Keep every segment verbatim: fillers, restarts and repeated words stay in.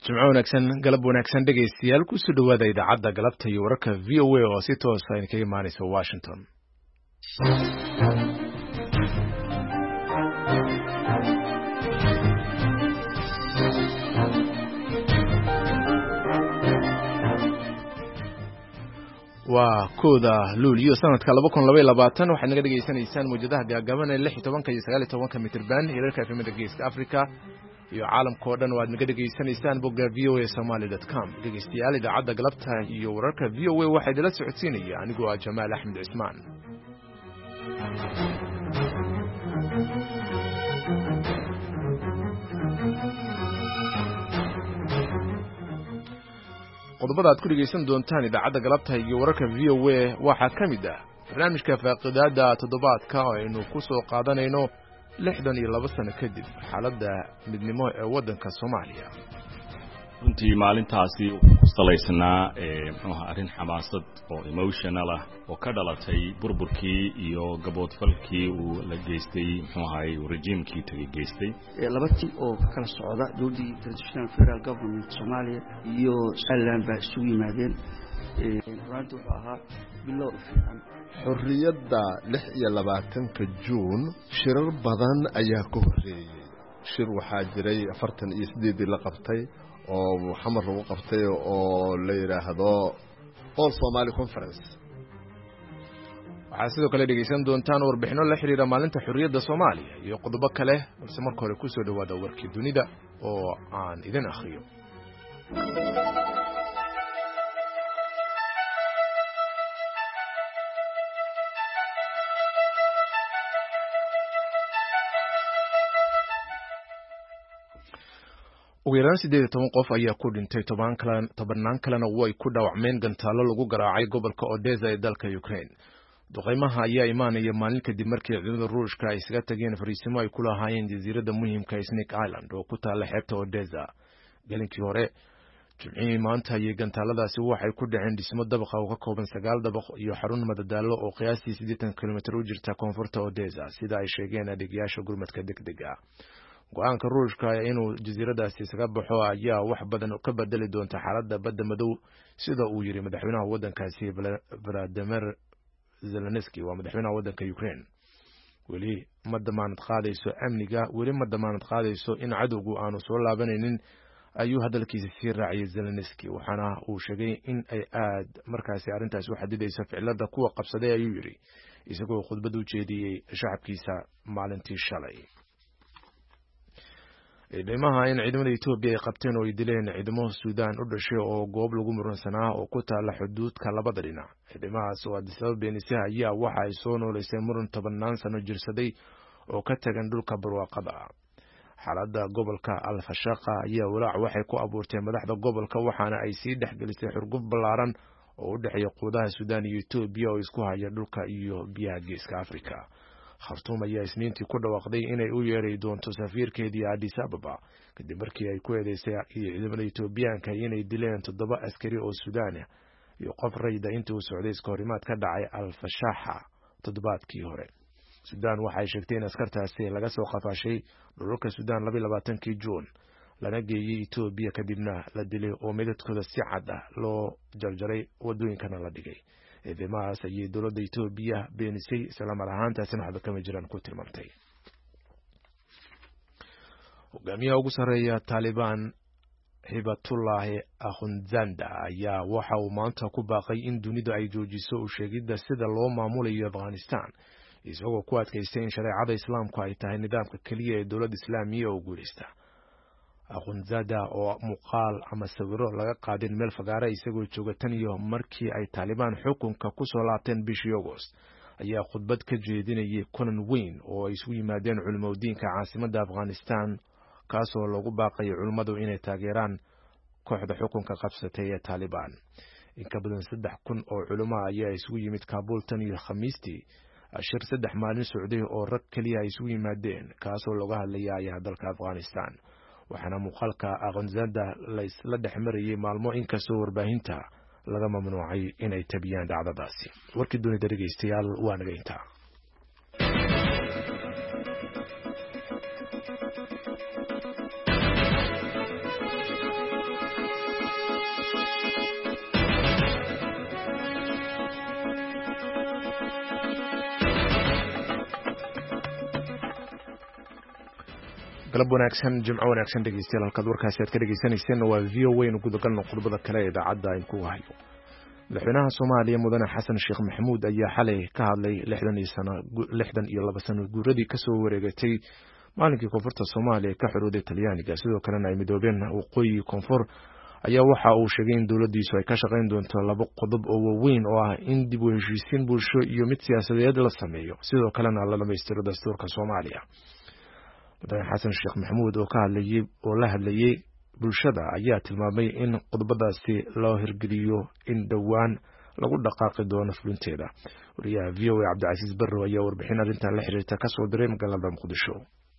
Jimco wanaagsan galab wanaagsan dhegaystayaal ku soo dhawaada idaacadda galabta iyo wararka V O A oo si toos ah kaga imaanaysa Washington. waa kooda luuliyo sanadka laba kun laba iyo labaatan waxaad naga dhageysanaysaan muujadaha gaagaaban ee lix iyo toban iyo sagaal iyo toban mitir band iyo reerka efemada geeska Afrika iyo caalamka oo dhan waad naga dhageysanaysaan bogga v o a somali dot com. dhegeystayaal idaacadda galabta iyo wararka V O A waxay idila socodsiinaya anigoo ah Jamaal Axmed Cismaan. qodobada aad ku dhegeysan doontaan idaacadda galabta iyo wararka V O A waxaa ka mid ah barnaamijka faaqidaada toddobaadka oo aynu ku soo qaadanayno lixdan iyo laba sano kadib xaaladda midnimo ee waddanka Soomaaliya. runtii maalintaasi wuxuu ku salaysnaa muxuu ahaa arrin xamaasad oo emotional ah oo ka dhalatay burburkii iyo gaboodfalkii uu la geystay muxuu ahaay rejiimkii tagay geystay labatii oo kala socda dowladii transitional federal government Soomaaliya iyo Somaliland baa isugu yimaadeen runtii wuxuu ahaa bilow fiican. xorriyadda lix iyo labaatanka Juun shirar badan ayaa ku horeeyay. shir waxaa jiray afartan iyo siddeed la qabtay oo xamar lagu qabtay oo la yiraahdo All Somali Conference. waxaa sidoo kale dhegeysan doontaan warbixino la xiriira maalinta xorriyadda Soomaaliya iyo qodobo kale balse marka hore ku soo dhawaada warkii dunida oo aan idin akhriyo. ugu yaraan siddeed iyo toban qof ayaa ku dhintay toban kale tobanaan kalena way ku dhaawacmeen gantaalo lagu garaacay gobolka Odessa ee dalka Ukraine. duqeymaha ayaa imaanaya maalin kadib markii ciidamada Ruushka ay isaga tageen fariisimo ay ku lahaayeen jasiiradda muhiimka ee Snake Island oo ku taalla xeebta Odessa. galinkii hore Jimcihii maanta ayay gantaaladaasi waxay ku dhaceen dhismo dabaqa oo ka kooban sagaal dabaq iyo xarun madadaalo oo qiyaastii siddeetan kilomitir u jirta koonfurta Odessa sida ay sheegeen adeegyaasha gurmadka degdega. go-aanka Ruushka inuu jasiiradaasi isaga baxo ayaa wax badan ka bedeli doonta xaaladda badda madow sida uu yiri madaxweynaha waddankaasi Volodymyr Zelensky waa madaxweynaha waddanka Ukraine. weli ma damaanad qaadayso amniga weli ma damaanad qaadayso in cadowgu aanu soo laabanaynin ayuu hadalkiisa sii raaciyay Zelensky waxaana uu sheegay in ay aad markaasi arrintaas u xadidayso ficilada kuwa qabsaday ayuu yiri isagoo khudbad u jeediyay shacabkiisa maalintii shalay. ciidamaha in ciidamada Ethiopia ay qabteen oo ay dileen ciidamo Suudaan u dhashay oo goob lagu muransanaa oo ku taala xuduudka labada dhinac. ciidamadaas oo Addis Ababa beenisay ayaa waxa ay soo nooleysay muran tobanaan sano jirsaday oo ka tagan dhulka barwaaqada. xaaladda gobolka Al-Fashaqa ayaa walaac waxay ku abuurtay madaxda gobolka waxaana ay sii dhexgelisay xurguf ballaaran oo u dhaxeeya quudaha Suudaan iyo Ethiopia oo isku haya dhulka iyo biyaha geeska Afrika. Khartoum ayaa isniintii ku dhawaaqday inay u yeeray doonto safiirkeedii Addis Ababa kadib markii ay ku eedeysay ciidamada Etoobiyaanka inay dileen toddoba askari oo Suudaan ah iyo qof rayida intii uu socday iskahorimaad ka dhacay Al-Fashaqa toddobaadkii hore. Suudaan waxay sheegtay in askartaasi laga soo qafaashay dhulka Suudaan laba iyo labaatankii Juun lana geeyay Ethiopia kadibna la dilay oo midadkooda si cad ah loo jarjaray wadooyinkana la dhigay. ciidamadaas ayay dowladda Ethiopia beenisay isla mar ahaantaasina waxba kama jiraan ku tilmaantay. hogaamiyaha ugu sarreeya Taliban Hibatullah Akhundzada ayaa waxa uu maanta ku baaqay in dunidu ay joojiso u sheegidda sida loo maamulayo Afghanistan isagoo ku adkaystay in shareecada Islaamku ay tahay nidaamka kaliya ee dowladda Islaamiga oo guuleysta. Akhundzada oo muuqaal ama sawiro laga qaadin meel fagaara isagoo jooga tan iyo markii ay Taliban xukunka ku soo laabteen bishii August ayaa khudbad ka jeedinayay kulan weyn oo ay isugu yimaadeen culimadiinka caasimadda Afghanistan kaasoo lagu baaqay culimadu inay taageeraan kooxda xukunka qabsatay ee Taliban. in ka badan saddex kun oo culimo ayaa isugu yimid Kabul tan iyo Khamiistii shir saddex maalin socday oo rag kaliya ay isugu yimaadeen kaasoo looga hadlayay dalka Afghanistan. waxaana muuqaalka Akhundzada la isla dhexmarayay maalmo inkastoo warbaahinta laga mamnuucay inay tabiyaan dhacdadaasi. warkii dunida dhegeystayaal waa naga intaa. galab wanaagsan jimco wanaagsan dhegeystayaal halkaad warkaasi aad ka dhegeysaneyseen waa v o a guud galno qodobada kale ee idaacadda ay ku hayo madaxweynaha Soomaaliya mudane Xasan Sheekh Maxamuud ayaa xalay ka hadlay lixdan iyo laba sano guuradii ka soo wareegatay maalinkii koonfurta Soomaaliya ka xorowday Talyaaniga sidoo kalena ay midoobeen waqooyi koonfur ayaa waxa uu sheegay in dawladdiisu ay ka shaqayn doonto laba qodob oo waaweyn oo ah in dib u heshiisiin bulsho iyo mid siyaasadeed la sameeyo sidoo kalena la dhameystiro dastuurka Soomaaliya mudane Xasan Sheekh Maxamuud oo ka hadlayay oo la hadlayay bulshada ayaa tilmaamay in qodobadaasi loo hirgeliyo in dhawaan lagu dhaqaaqi doono fulinteeda wariyaha V O A Cabdicasiis Barrow ayaa warbixin arrintan la xiriirta ka soo diray magaalada Muqdisho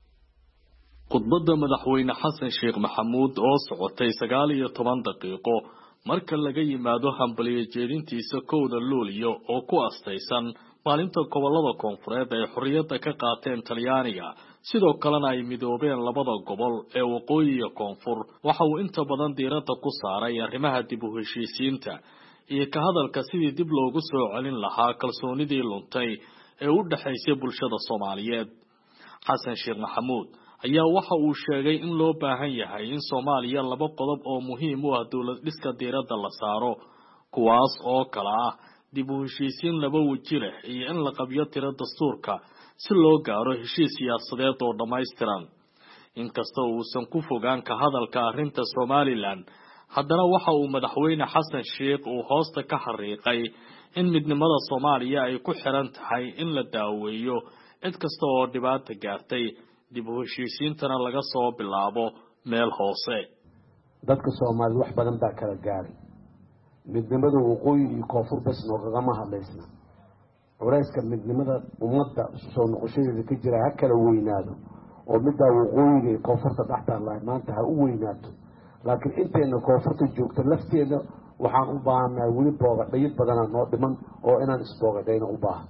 khudbadda madaxweyne Xasan Sheekh Maxamuud oo socotay sagaal iyo toban daqiiqo marka laga yimaado hambaliyo jeedintiisa kowda Luulyo oo ku astaysan maalinta gobolada koonfureed ay xorriyadda ka qaateen Talyaaniga sidoo kalena ay midoobeen labada gobol ee waqooyi iyo koonfur waxa uu inta badan diiradda ku saaray arrimaha dib u heshiisiinta iyo ka hadalka sidii dib loogu soo celin lahaa kalsoonidii luntay ee u dhaxaysay bulshada Soomaaliyeed Xasan Sheekh Maxamuud ayaa waxa uu sheegay in loo baahan yahay in Soomaaliya laba qodob oo muhiim u ah dawlad dhiska diiradda la saaro kuwaas oo kala ah dib u heshiisiin laba waji leh iyo in la qabyo tiro dastuurka si loo gaaro heshiis siyaasadeed oo dhammaystiran inkasta oo uusan ku fogaan ka hadalka arrinta Somaliland haddana waxa uu madaxweyne Xasan Sheekh uu hoosta ka xariiqay in midnimada Soomaaliya ay ku xiran tahay in la daaweeyo cid kasta oo dhibaato gaartay dib u heshiisiintana laga soo bilaabo meel hoose dadka Soomaaliyeed wax badan baa kala gaaray midnimada waqooyi iyo koonfur bas noogama hadlaysna warayska midnimada ummadda soo noqoshadeeda ka jira ha kala weynaado oo midda waqooyiga iyo koonfurta dhaxtaan lahayd maanta ha u weynaato laakiin inteena koonfurta joogta lafteeda waxaan u baahanahay weli boogadhayd badanaa noo dhiman oo inaan isboogadhayna u baahan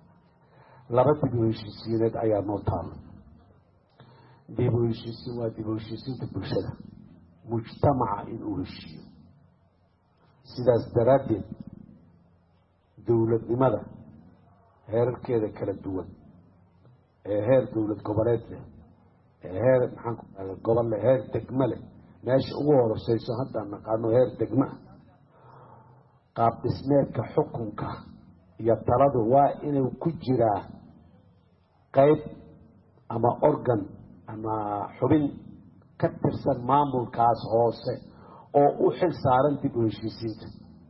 laba dib u heshiisiineed ayaa noo taalo dib u heshiisiin waa dib u heshiisiinta bulshada mujtamaca inuu heshiiyo sidaas daraaddeed dowladnimada heerarkeeda kala duwan ee heer dowlad goboleed leh ee heer maxaan ku dhahay gobol leh heer degmo leh meesha ugu hooseyso haddaan naqaano heer degmo ah qaab dhismeedka xukunka iyo taladu waa inuu ku jiraa qayb ama organ ama xubin ka tirsan maamulkaas hoose oo u xil saaran dib u heshiisiinta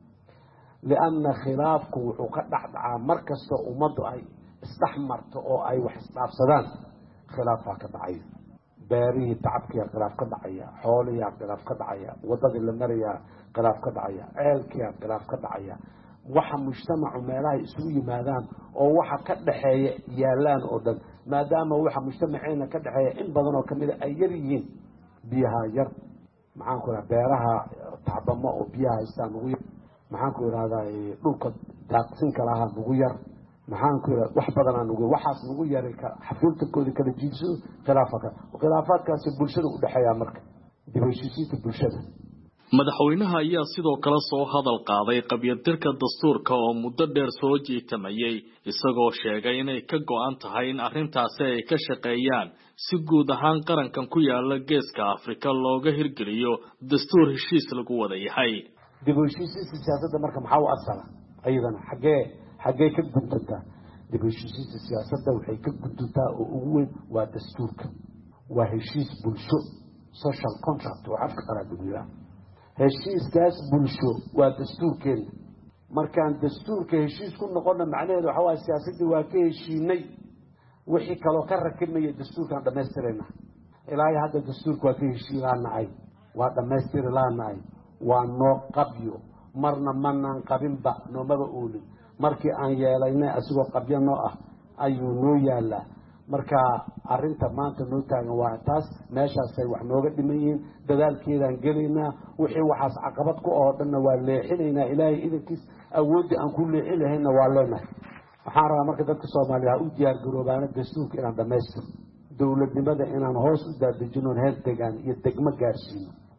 lianna khilaafku wuxuu ka dhacdhacaa mar kasta ummaddu ay isdhex marto oo ay wax isdhaafsadaan khilaafaa ka dhacaya beerihii tacabkiia khilaaf ka dhacaya xoolihiia khilaaf ka dhacaya waddadii la marayaa khilaaf ka dhacaya ceelkiia khilaaf ka dhacaya waxa mujtamacu meelahay isugu yimaadaan oo waxa ka dhaxeeya yaalaan oo dhan maadaama waxa mujtamaceena ka dhaxeeya in badan oo kamida ay yar yihiin biyaha yar maxaan ku idhaha beeraha tacbamo oo biyaha haystaan ugu yar maxaan ku idhahdaa dhulka daaqsinka lahaa nugu yar maxaan ku idhahda wax badanaa nugu waxaas nugu yaray xafiiltankoodii kala jiidsado khilaafaka khilaafaadkaasi bulshada u dhexeeyaa marka dib u heshiisiinta bulshada madaxweynaha ayaa sidoo kale soo hadal qaaday qabyadirka dastuurka oo muddo dheer soo jiitamayay isagoo sheegay inay ka go'an tahay in arrintaasi ay ka shaqeeyaan si guud ahaan qarankan ku yaala geeska Afrika looga hirgeliyo dastuur heshiis lagu wada yahay dib u heshiisiinta siyaasadda marka maxaa u asala ayadana xagee xagee ka guduntaa dib u heshiisiinta siyaasadda waxay ka guduntaa oo ugu weyn waa dastuurka waa heshiis bulsho social contract oo afka qalaad ugu yahay heshiiskaas bulsho waa dastuurkeena markaan dastuurka heshiis ku noqona macnaheedu waxa waa siyaasadii waa ka heshiinay wixii kaloo ka rakibmaya dastuurkaan dhammaystirayna ilaahay hadda dastuurka waa ka heshiilaanahay waa dhammaystiri laanahay waa noo qabyo marna manaan qabinba noomaba oolin markii aan yeelaynay asigoo qabyo noo ah ayuu noo yaalaa marka arrinta maanta noo taagan waa taas meeshaasay wax nooga dhiman yihiin dadaalkeedaan gelaynaa wixii waxaas caqabad ku oo dhanna waa leexinaynaa ilaahay idankiis awooddii aan ku leexin lahayna waa leenahay waxaan rabaa marka dadka Soomaaliya u diyaar garoobaana dastuurka inaan dhammaystiro dowladnimada inaan hoos u daadejino heer degaan iyo degmo gaarsiino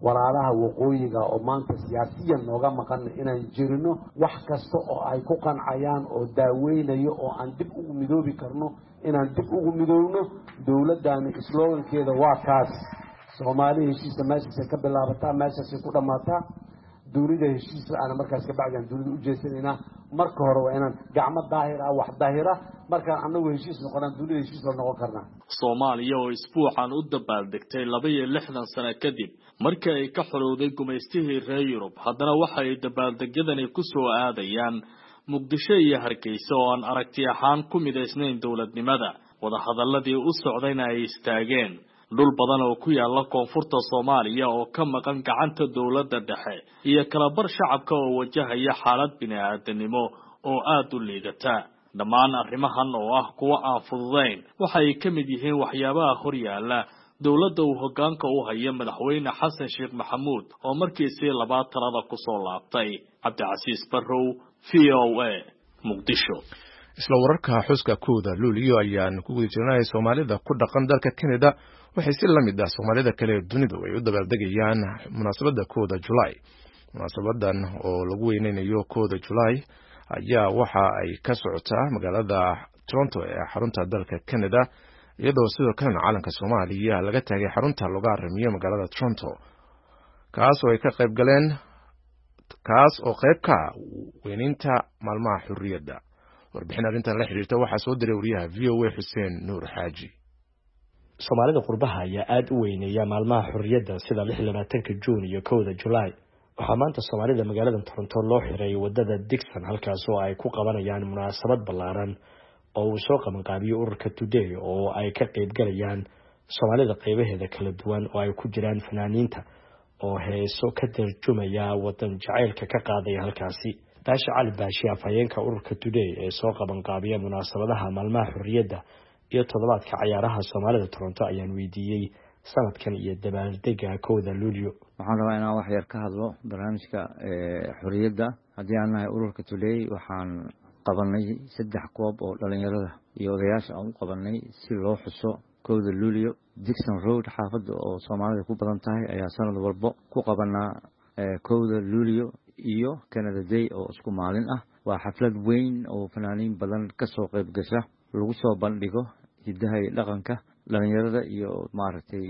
walaalaha waqooyiga oo maanta siyaasiyan nooga maqan inaan jirino wax kasta oo ay ku qancayaan oo daaweynayo oo aan dib ugu midoobi karno inaan dib ugu midoobno dowladdaani slogankeeda waa kaas Soomaali heshiisa meeshaasay ka bilaabataa meeshaasay ku dhammaataa dunida heshiisa aan markaas ka bacdan dunida u jeesanayna marka hore waa inaan gacmo daahir ah wax daahira marka anagu heshiis noqonaan dunida heshiis la noqon karnaa Soomaaliya oo isbuucan u dabaaldegtay laba iyo lixdan sano kadib markii ay ka xorowday gumaystihii reer Yurub haddana waxa ay dabaaldegyadani ku soo aadayaan Muqdisho iyo Hargeysa oo aan aragti ahaan ku mideysnayn dawladnimada wada hadaladii u socdayna ay istaageen dhul badan oo ku yaala koonfurta Soomaaliya oo ka maqan gacanta dawladda dhexe iyo kala bar shacabka oo wajahaya xaalad bini'aadanimo oo aad u liidata dhammaan arrimahan oo ah kuwa aan fududayn waxay ka mid yihiin waxyaabaha hor yaala dawladda uu hoggaanka u hayo madaxweyne Xasan Sheekh Maxamuud oo markiisii labaad talada ku soo laabtay Cabdicasiis Barrow V O A Muqdisho isla wararka xuska kooda luuliyo ayaan ku guda jirnay Soomaalida ku dhaqan dalka Canada waxay si la mid ah Soomaalida kale ee dunida ay u dabaaldegayaan munaasabadda kooda July munaasabadan oo lagu weyneynayo kooda July ayaa waxa ay ka socotaa magaalada Toronto ee xarunta dalka Canada iyadoo sidoo kale calanka Soomaaliya laga taagay xarunta looga aramiyo magaalada Toronto kaas oo ay ka qayb galeen kaas oo qayb ka weyninta maalmaha xurriyadda warbixin arrintan la xiriirta waxaa soo diray wariyaha V O A Xuseen Nuur Xaaji Soomaalida qurbaha ayaa aad u weyneeya maalmaha xurriyadda sida lix iyo labaatanka Juun iyo kowda July waxaa maanta Soomaalida magaalada Toronto loo xiray wadada Dixon halkaas oo ay ku qabanayaan munaasabad ballaaran oo uu soo qaban qaabiyo ururka Today oo ay ka qayb galayaan Soomaalida qaybaheeda kala duwan oo ay ku jiraan fanaaniinta oo heeso ka tarjumaya wadan jacaylka ka qaaday halkaasi Baasha Cali Baashi afhayeenka ururka Today ee soo qaban qaabiya munaasabadaha maalmaha xurriyadda iyo toddobaadka ciyaaraha Soomaalida Toronto ayaan weydiiyay sanadkan iyo dabaaldega kooda Luulyo waxaan rabaa inaan wax yar ka hadlo barnaamijka xurriyadda haddii aan nahay ururka Today waxaan qabanay saddex koob oo dhalinyarada iyo odayaasha aan u qabanay si loo xuso kooda Luulyo Dixon Road xaafadda oo Soomaalida ku badan tahay ayaa sanad walba ku qabanaa kooda Luulyo iyo Canada Day oo isku maalin ah waa xaflad weyn oo fanaaniin badan ka soo qayb gasha lagu soo bandhigo hidaha iyo dhaqanka dhalinyarada iyo maaragtay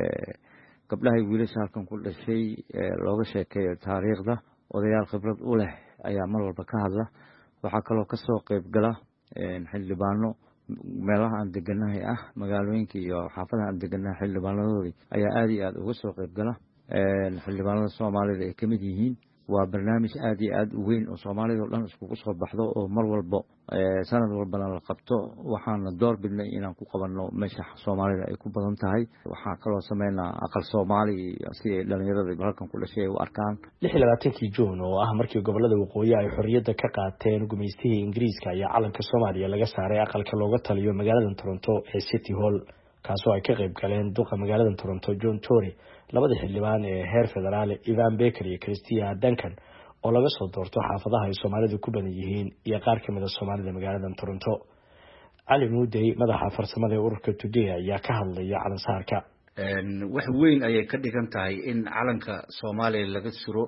gabdhaha wiilasha halkan ku dhashay looga sheekeeyo taariikhda odayaal khibrad u leh ayaa mar walba ka hadla waxaa kaloo ka soo qayb gala xildhibaano meelaha aan deganahay ah magaalooyinka iyo xaafadaha aan deganahay xildhibaanadoodii ayaa aad iyo aad uga soo qayb gala xildhibaanada Soomaalida ay kamid yihiin waa barnaamij aad iyo aad u weyn oo Soomaalida oo dhan isku soo baxdo oo mar walba sanad walba la qabto waxaan door bidnay inaan ku qabanno meesha Soomaalida ay ku badan tahay waxaa kaloo sameynaa aqal Soomaali si dhalinyarada halkan ku dhashay u arkaan lix iyo labaatanka Juun oo ah markii gobolada waqooyi ay xorriyadda ka qaateen gumaystihii Ingiriiska ayaa calanka Soomaaliya laga saaray aqalka looga taliyo magaalada Toronto ee City Hall kaasoo ay ka qayb galeen duqa magaalada Toronto John Tory labada xildhibaan ee heer federaal Ivan Baker iyo Christia Duncan oo laga soo doorto xaafadaha ay Soomaalidu ku badan yihiin iyo qaar ka mid ah Soomaalida magaalada Toronto Ali Muudey madaxa farsamada ee ururka Today ayaa ka hadlaya calan saarka wax weyn ayay ka dhigan tahay in calanka Soomaaliya laga suro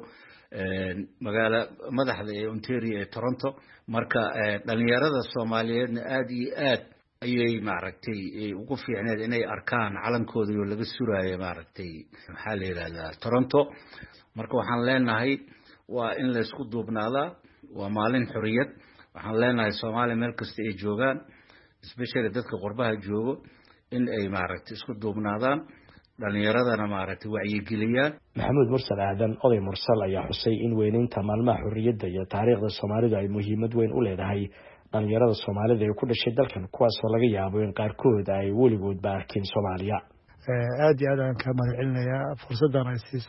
magaala madaxda ee Ontario ee Toronto marka dhalinyarada Soomaaliyeed aad iyo aad ayay maaragtay ugu fiicneed inay arkaan calankooda oo laga suraayo maaragtay maxaa la yiraahdaa Toronto marka waxaan leenahay waa in la isku duubnaadaa waa maalin xurriyad waxaan leenahay Soomaaliya meel kasta ay joogaan especially dadka qurbaha joogo in ay maaragtay isku duubnaadaan dhalinyaradana maaragtay wacyigeliyaan Maxamuud Mursal Aadan oday Mursal ayaa xusay in weynaynta maalmaha xurriyadda iyo taariikhda Soomaalida ay muhiimad weyn u leedahay dhalinyarada Soomaalida ee ku dhashay dalkan kuwaas oo laga yaabo in qaarkood ay weligood ba arkin Soomaaliya aad iyo aad aan ka mahadcelinayaa fursadan ay siisay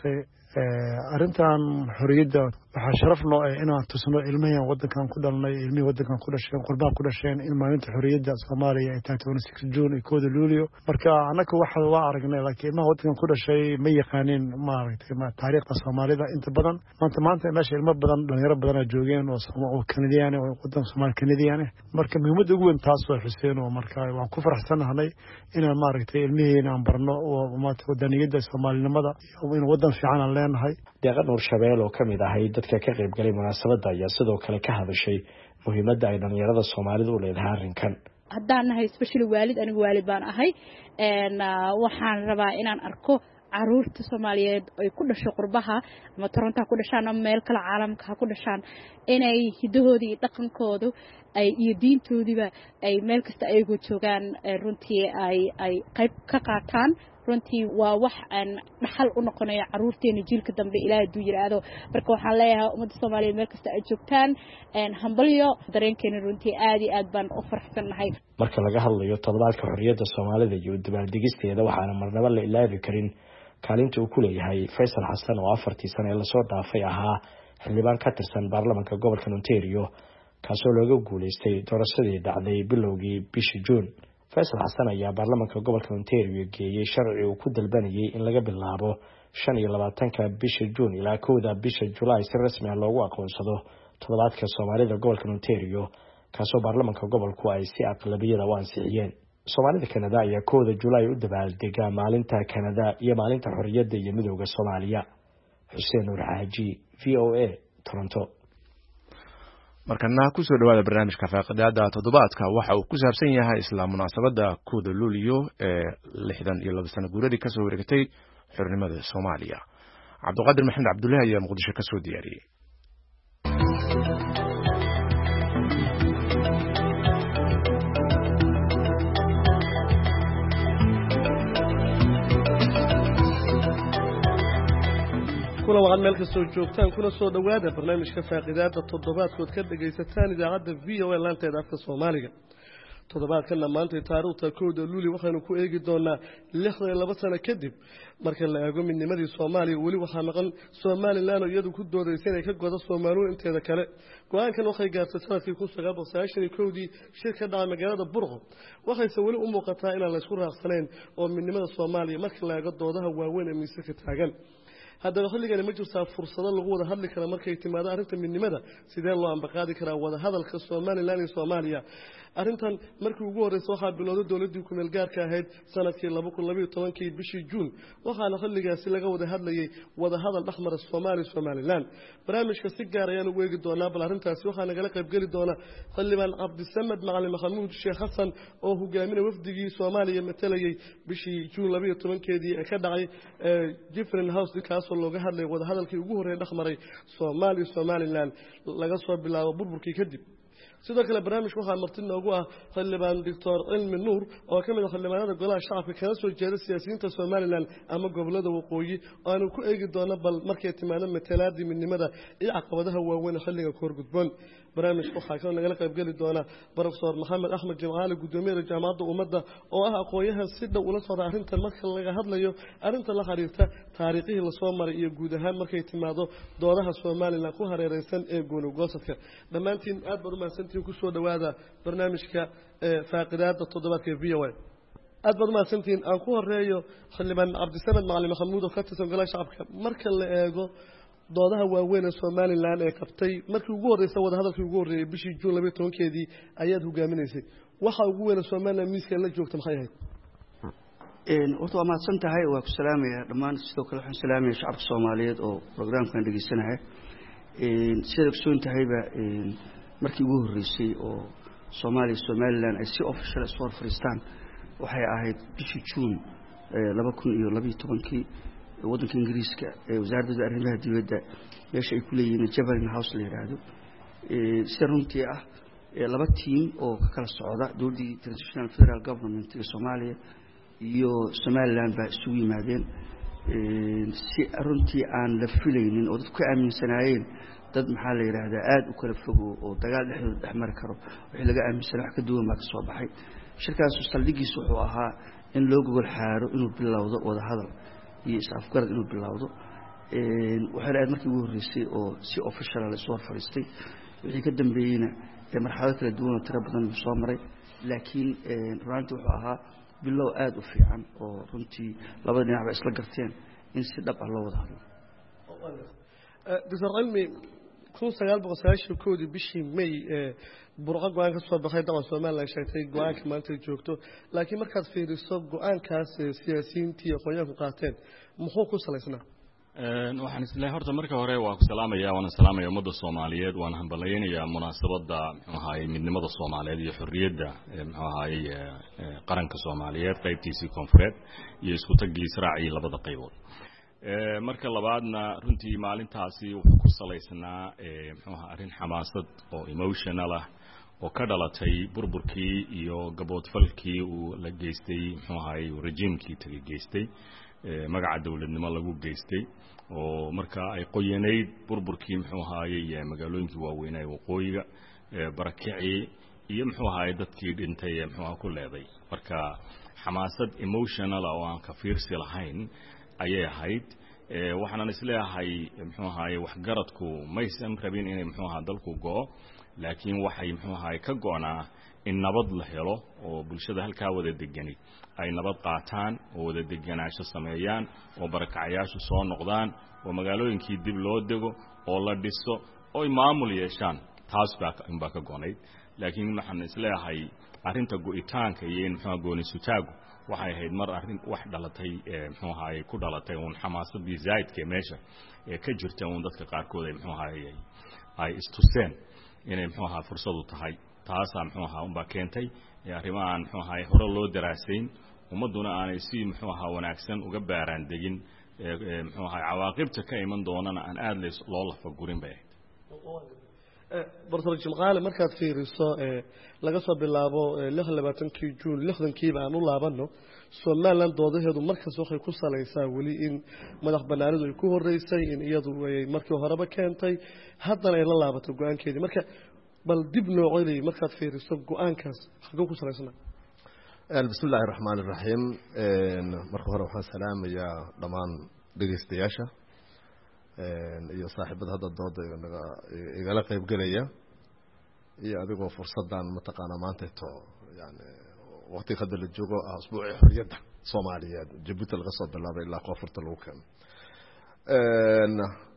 arrintan xorriyadda waxaa sharaf noo ah inaan tusno ilmahan waddankan ku dhalnay ilmihii waddankan ku dhasheen qurbaha ku dhasheen in maalinta xorriyadda Soomaaliya ay tahay twenty six June iyo kowda Luulyo marka anaka waxa waa aragnay laakiin ilmaha waddankan ku dhashay ma yaqaanin maaragtay ma taariikhda Soomaalida inta badan maanta maanta meesha ilmo badan dhalinyaro badan ay joogeen oo Soomaali Kanadiyaan oo waddan Soomaali Kanadiyaan marka muhiimadda ugu weyn taas waa Xuseen oo marka waan ku faraxsanahay inaan maaragtay ilmihii aan barno oo maanta waddaniyada Soomaalinimada in waddan fiican aan leenahay deeqan Nuur Shabeel oo kamid ahay dadka ka qayb galay munaasabada ayaa sidoo kale ka hadashay muhiimadda ay dhalinyarada Soomaalidu u leedahay arrinkan haddaan nahay especially waalid anigu waalid baan ahay een waxaan rabaa inaan arko caruurta Soomaaliyeed ay ku dhasho qurbaha ama Toronto ku dhashaan ama meel kale caalamka ku dhashaan inay hidahoodii iyo dhaqankoodu ay iyo diintoodiba ay meel kasta ay ugu joogaan runtii ay ay qayb ka qaataan runtii waa wax aan dhaxal u noqonayo caruurteena jiilka dambe ilaahay duu yiraahdo marka waxaan leeyahay ummadda Soomaaliyeed meel kasta ay joogtaan een hambalyo dareenkeena runtii aad iyo aad baan u faraxsanahay marka laga hadlayo toddobaadka xorriyadda Soomaalida iyo dabaaldegisteeda waxaana marnaba la ilaawi karin kaalinta uu ku leeyahay Faysal Xasan oo afartii sano ee la soo dhaafay ahaa xildhibaan ka tirsan baarlamaanka gobolka Ontario kaasoo looga guuleystay doorashadii dhacday bilowgii bishii June Faysal Xasan ayaa baarlamaanka gobolka Ontario geeyay sharci uu ku dalbanayay in laga bilaabo shan iyo labaatanka bisha June ilaa kowda bisha July si rasmi ah loogu aqoonsado toddobaadka Soomaalida gobolka Ontario kaasoo baarlamaanka gobolku ay si aqlabiyada u ansixiyeen Soomaalida Canada ayaa kowda July u dabaaldega maalinta Canada iyo maalinta xorriyadda iyo midowga Soomaaliya Xuseen Nuur Xaaji V O A Toronto markana ku soo dhawaada barnaamijka faaqidaada toddobaadka waxa uu ku saabsan yahay isla munaasabada kowda Luulyo ee lixdan iyo laba sano guuradii ka soo wareegtay xornimada Soomaaliya Cabduqaadir Maxamed Cabdullaahi ayaa Muqdisho ka soo diyaariyay kuna waxaad meel kastoo joogtaan kuna soo dhawaada barnaamijka faaqidaada toddobaadkood ka dhagaysataan idaacadda V O A laanteeda afka Soomaaliga toddobaadkana maanta taariikhda kowda Luulyo waxaanu ku eegi doonaa lixdan iyo laba sano kadib marka la eego midnimadii Soomaaliya wali waxa maqan Soomaaliland iyadu ku doodaysay inay ka godo Soomaaliya inteeda kale go'aankan waxay gaartay sanadkii kun sagaal boqol sagaashan iyo kowdii shirka dhacay magaalada Burco waxayse wali u muuqataa in la isku raacsaneen oo midnimada Soomaaliya marka la eego doodaha waaweyn ee miiska taagan haddaba xilligan ma jirtaa fursado lagu wada hadli karo markay timaado arrinta midnimada sidee loo ambaqaadi karaa wada hadalka Soomaaliland iyo Soomaaliya arrintan markii ugu horeysay waxa bilowday dawladii ku meel gaarka ahayd sanadkii laba kun iyo toban bishii June waxaana xilligaasi laga wada hadlayay wada hadal dhexmara Soomaaliya iyo Somaliland barnaamijka si gaar ah ayaan ugu eegi doonaa bal arrintaasi waxa naga qayb gali doona xildhibaan Cabdisamed Macalin Maxamuud Sheekh Xasan oo hogaaminaya wafdigii Soomaaliya matalayay bishii June laba iyo toban keedii ee ka dhacay Jeffrey House kaasoo looga hadlay wada hadalkii ugu horeeyay dhexmaray Soomaaliya iyo Somaliland laga soo bilaabo burburkii kadib sidoo kale barnaamijku waxa martin noogu ah xildhibaan Doctor Cilmi Nuur oo ka mid ah xildhibaanada golaha shacabka kana soo jeeda siyaasiyiinta Soomaaliland ama gobolada waqooyi oo aanu ku eegi doono bal markay timaado matalaadii midnimada iyo caqabadaha waaweyn xilliga koor gudboon barnaamijku waxa ka naga qayb gali doona Professor Maxamed Axmed Jimcaale gudoomiyaha jaamacadda ummadda oo ah aqoonyahan si dhow ula socda arrintan marka laga hadlayo arrinta la xiriirta taariikhii la soo maray iyo guud ahaan markay timaado doodaha Soomaaliland ku hareeraysan ee gobolgoodka dhamaantiin aad baan u mahadsantihiin ku soo dhawaada barnaamijka faaqidaada toddobaadka V O A aad baad u mahadsantihiin aan ku horeeyo xildhibaan Cabdisamed Macalin Maxamuud oo ka tirsan golaha shacabka marka la eego doodaha waaweyn ee Soomaaliland ee qabtay markii ugu horeysay wada hadalkii ugu horeeyay bishii June laba iyo toban keedii ayaad hogaaminaysay waxa ugu weyn Soomaaliland miiska la joogta maxay ahayd een horta waa mahadsan tahay waa ku salaamayaa dhammaan sidoo kale waxaan salaamayaa shacabka Soomaaliyeed oo programkan dhageysanaya een sida ku tahayba een markii ugu horeysay oo Soomaaliya Somaliland ay si official soo fariistaan waxay ahayd bishii June laba kun iyo laba iyo toban waddanka Ingiriiska ee wasaaradda arrimaha dibadda meesha ay ku leeyihiin Jeffrey House la yiraahdo ee si runtii ah laba team oo ka kala socda dowladda Transitional Federal Government ee Soomaaliya iyo Somaliland ba isugu yimaadeen ee si runtii aan la filaynin oo dadku aaminsanaayeen dad maxaa la yiraahdaa aad u kala fogo oo dagaal dhexdooda dhexmar karo wixii laga aaminsanaa wax ka duwan baa ka soo baxay shirkaas saldhigiisu wuxuu ahaa in loo gogol xaaro inuu bilowdo wada hadal iyo is-afgarad inuu bilowdo waxay ahayd markii ugu horreysay oo si official la soo fariistay wixii ka dambeeyeyna marxalado kala duwan oo tiro badan soo maray laakiin runtii wuxuu ahaa bilow aad u fiican oo runtii labada dhinac ba isla garteen in si dhab ah loo wada hadlo doctor Cilmi kun sagaal boqol sagaashan iyo kow bishii May burqa go'aan ka soo baxay dalka Soomaaliya sheegtay go'aanka maanta joogto laakiin markaad fiiriso go'aankaas siyaasiyiintii aqoonyahanku qaateen muxuu ku salaysnaa waxaan isleeyahay horta marka hore waa ku salaamayaa waan salaamayaa ummadda Soomaaliyeed waan hambaleynayaa munaasabada muxuu ahaayay midnimada Soomaaliyeed iyo xorriyadda muxuu ahaayay qaranka Soomaaliyeed qaybtiisii koonfureed iyo isku tagii Israaciil iyo labada qaybood marka labaadna runtii maalintaasi wuxuu ku salaysnaa muxuu ahaa arrin xamaasad oo emotional ah oo ka dhalatay burburkii iyo gaboodfalkii uu la geystay muxuu ahaayay rejiimkii tagay geystay magaca dawladnimo lagu geystay oo marka ay qoyaneyd burburkii muxuu ahaayay magaalooyinkii waaweyn ee waqooyiga barakicii iyo muxuu ahaayay dadkii dhintay ee muxuu ku leeday marka xamaasad emotional oo aan ka fiirsi lahayn ayay ahayd waxaan isleeyahay muxuu ahaayay wax garadku maysan rabin inay muxuu ahaa dalku go'o laakiin waxay muxuu ahaayay ka go'naa in nabad la helo oo bulshada halka wada deganay ay nabad qaataan oo wada deganaansho sameeyaan oo barakacayaashu soo noqdaan oo magaalooyinkii dib loo dego oo la dhiso oo maamul yeeshaan taas baa in baa ka go'nayd laakiin waxaan isleeyahay arinta go'itaanka iyo in muxuu gooni sutaagu waxay ahayd mar arrin wax dhalatay muxuu ahaayay ku dhalatay uun xamaasadii zaidka meesha ee ka jirta uun dadka qaarkood ay muxuu ahaayay ay istuseen inay muxuu ahaa fursad u tahay taas aan muxuu ahaa umba keentay ee arrimahan muxuu ahaa hore loo daraasayn ummaduna aanay si muxuu ahaa wanaagsan uga baaraan degin ee muxuu ahaa cawaaqibta ka iman doonana aan aad loo lafa gurin bay bartol jilqaale markaad fiiriso ee laga soo bilaabo lix iyo labaatankii Juun lixdankii baan u laabano Soomaaliland doodaheedu markaas waxay ku salaysaa wali in madax banaanidu ay ku horeysay in iyadu ay markii horeba keentay haddana ay la laabato go'aankeedii marka bal dib noocay markaad fiiriso go'aankaas xagoo ku salaysnaa bismillaahir rahmaanir rahiim marka hore waxaan salaamayaa dhamaan dhageystayaasha iyo saaxiibada hadda dooda igala qayb galaya iyo adigoo fursadan mataqaana maanta to yani waqti qad la joogo asbuuci xorriyadda Soomaaliyeed Djibouti laga soo bilaabay ilaa koonfurta lagu keenay een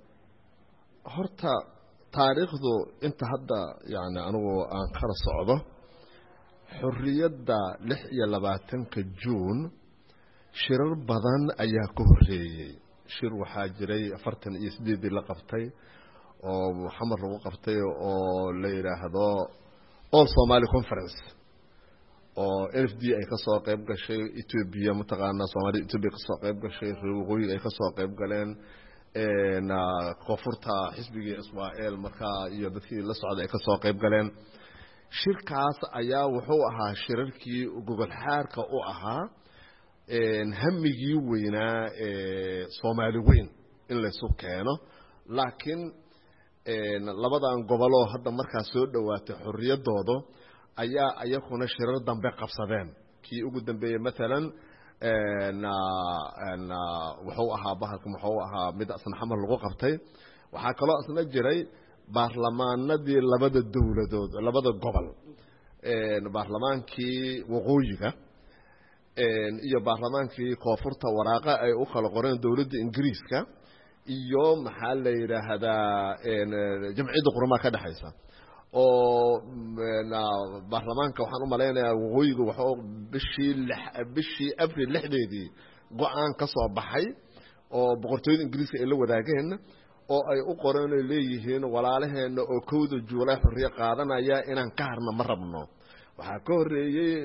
horta taariikhdu inta hadda yani anigu aan kala socdo xorriyadda lix iyo labaatanka Juun shirar badan ayaa ku horeeyay shir waxaa jiray afartan iyo sideed la qabtay oo xamar lagu qabtay oo la yiraahdo All Somali Conference oo F D ay ka soo qayb gashay Ethiopia mataqaana Soomaali Ethiopia ka soo qayb gashay Ruuqooyi ay ka soo qayb galeen ee na koonfurta xisbiga Israa'iil marka iyo dadkii la socday ay ka soo qayb galeen shirkaas ayaa wuxuu ahaa shirarkii gobol xaarka u ahaa een hamigii weynaa ee Soomaali weyn in la soo keeno laakiin een labadan gobol oo hadda markaa soo dhawaatay xorriyadooda ayaa ayakuna shirar dambe qabsadeen kii ugu dambeeyay midalan een een wuxuu ahaa bahalka wuxuu ahaa mid asna xamar lagu qabtay waxa kale oo asna jiray baarlamaanadii labada dawladood labada gobol een baarlamaankii waqooyiga een iyo baarlamaankii koonfurta waraaqa ay u kala qoreen dawladda Ingiriiska iyo maxaa la yiraahdaa een jamciyadda qurumaha ka dhaxaysa oo na baarlamaanka waxaan u maleynayaa waqooyiga wuxuu bishii bishii Abriil lixdeedii go'aan ka soo baxay oo boqortooyada Ingiriiska ay la wadaageen oo ay u qoreen leeyihiin walaalaheena oo kowda Juulaay xorriyo qaadanaya inaan ka harna ma rabno waxa ka horeeyay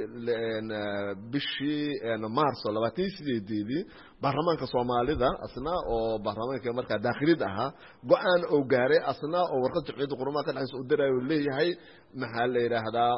bishii Maarso labaatan iyo sideed baarlamaanka Soomaalida asna oo baarlamaanka marka daaqilid ahaa go'aan oo gaaray asna oo warqad jamciyadda qurumaha ka dhaxaysa u diraayo leeyahay maxaa la yiraahdaa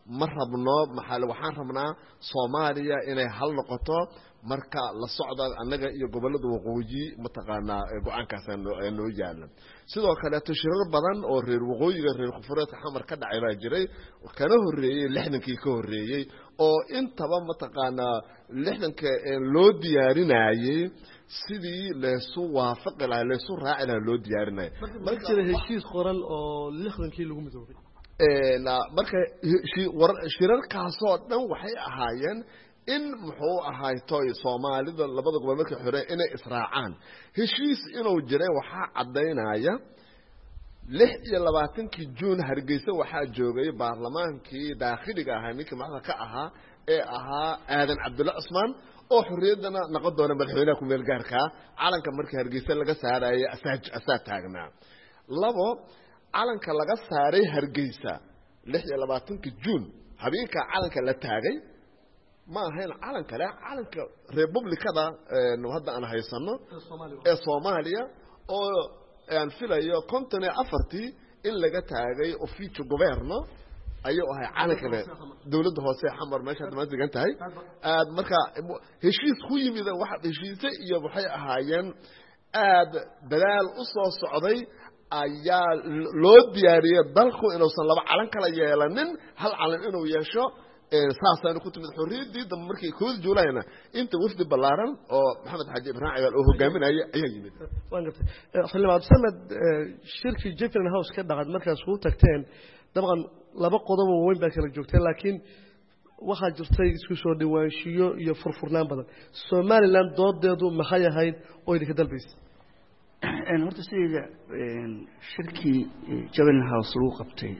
ma rabno maxaa waxaan rabnaa Soomaaliya inay hal noqoto marka la socda annaga iyo gobolada waqooyi mataqaanaa go'aankaas ay noo yaalan sidoo kale shirar badan oo reer waqooyiga reer koonfureedka xamar ka dhacay baa jiray kana horeeyay lixdankii ka horeeyay oo intaba mataqaanaa lixdanka loo diyaarinayay sidii leesu waafaqi lahaa leesu raaci lahaa loo diyaarinayay marka jira heshiis qoran oo lixdankii lagu midoobay ee marka shirarkaasoo dhan waxay ahaayeen in muxuu ahaay toy Soomaalida labada gobol markay xorey inay israacaan heshiis inuu jiray waxa cadeynaya lix iyo labaatankii June Hargeysa waxa joogay baarlamaankii daakhiliga ahaa ninka madaxda ka ahaa ee ahaa Aadan Cabdulla Cusmaan oo xorriyadana noqon doona madaxweynaha ku meel gaarka calanka markii Hargeysa laga saaray asaaj asaad taagnaa labo calanka laga saaray Hargeysa lix iyo labaatankii June habeenka calanka la taagay ma ahayn calan kale calanka republicada ee hadda aan haysano ee Soomaaliya oo aan filayo konton iyo afartii in laga taagay official governo ayuu ahay calanka dawladda hoose xamar meesha hadda ma degan tahay aad marka heshiis ku yimid waxa heshiisay iyo waxay ahaayeen aad dadaal u soo socday ayaa loo diyaariyay dalku inuusan laba calan kala yeelanin hal calan inuu yeesho saasaan ku timid xorriyadii dam markii kood Juulaayna inta wafdi balaaran oo Maxamed Xaaji Ibrahim oo hogaaminayay ayaa yimid waan gartay xillimaad sanad shirkii Jefferson House ka dhacay markaas uu tagteen dabcan laba qodob oo weyn baa kala joogteen laakiin waxa jirtay isku soo dhawaanshiyo iyo furfurnaan badan Somaliland doodeedu maxay ahayd oo idinka dalbaysay een horta sidii shirkii Jefferson House uu qabtay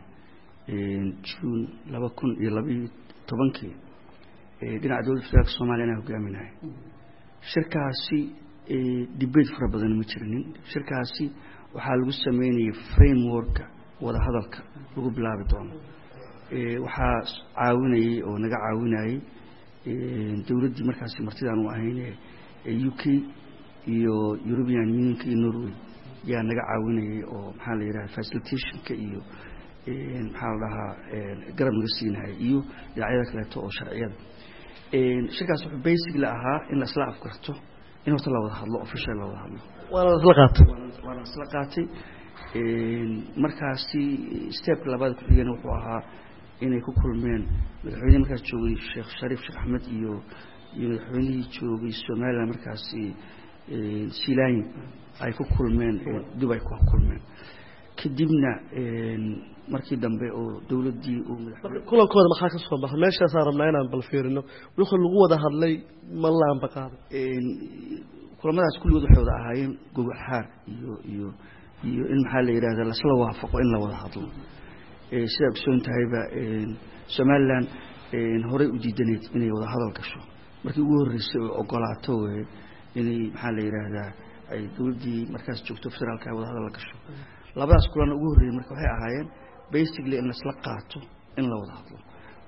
June laba kun iyo laba iyo tobankii ee dhinaca dawladda federaalka Soomaaliya hogaaminaya shirkaasi debate fara badan ma jirin shirkaasi waxa lagu sameeyay framework wada hadalka lagu bilaabi doono ee waxa caawinayay oo naga caawinayay ee dawladda markaas martidan u ahayn ee U K iyo European Union iyo Norway yaa naga caawinayay oo maxaa la yiraahdaa facilitationka iyo een maxaa la dhahaa garab laga siinahay iyo dhinacyada kale oo sharciyada een shirkaas wuxuu basically ahaa in la isla afkarto in horta la wada hadlo official la wada hadlo waana isla qaatay waana isla qaatay een markaasi step labaad ku xigeen wuxuu ahaa inay ku kulmeen madaxweynaha markaas joogay Sheekh Shariif Sheekh Ahmed iyo iyo madaxweynihii joogay Soomaaliya markaasi een Silayn ay ku kulmeen Dubai ku kulmeen kadibna een markii dambe oo dawladii uu madaxweynaha kulankooda maxaa ka soo baxay meeshaas aan rabnaa inaan bal fiirino wixii lagu wada hadlay ma laan baqaad een kulamadaas kulligood waxay wada ahaayeen gobol xaar iyo iyo iyo in maxaa la yiraahdaa la isla waafaqo in la wada hadlo ee sida ogsoon tahayba een Somaliland een hore u diidaneed inay wada hadal gasho markii ugu horeysay oo ogolaato inay maxaa la yiraahdaa ay dawladii markaas joogto federaalka wada hadal gasho labadaas kulan ugu horeeyay marka waxay ahaayeen basically in la isla qaato in la wada hadlo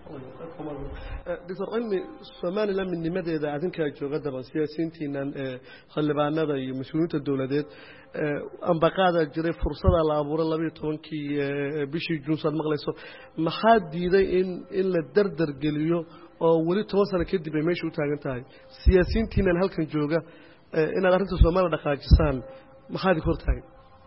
Doctor Ilmi Somaliland min nimadeeda adinka jooga daban siyaasiyiintiinan ee xildhibaanada iyo mas'uuliyiinta dawladeed ambaqaada jiray fursada la abuuray laba iyo tobankii bishii June maqlayso maxaa diiday in in la dardar geliyo oo wali toban sano kadib ay meesha u taagan tahay siyaasiyiintiinan halkan jooga inaad arrinta Soomaaliya dhaqaajisaan maxaa idin hortaagan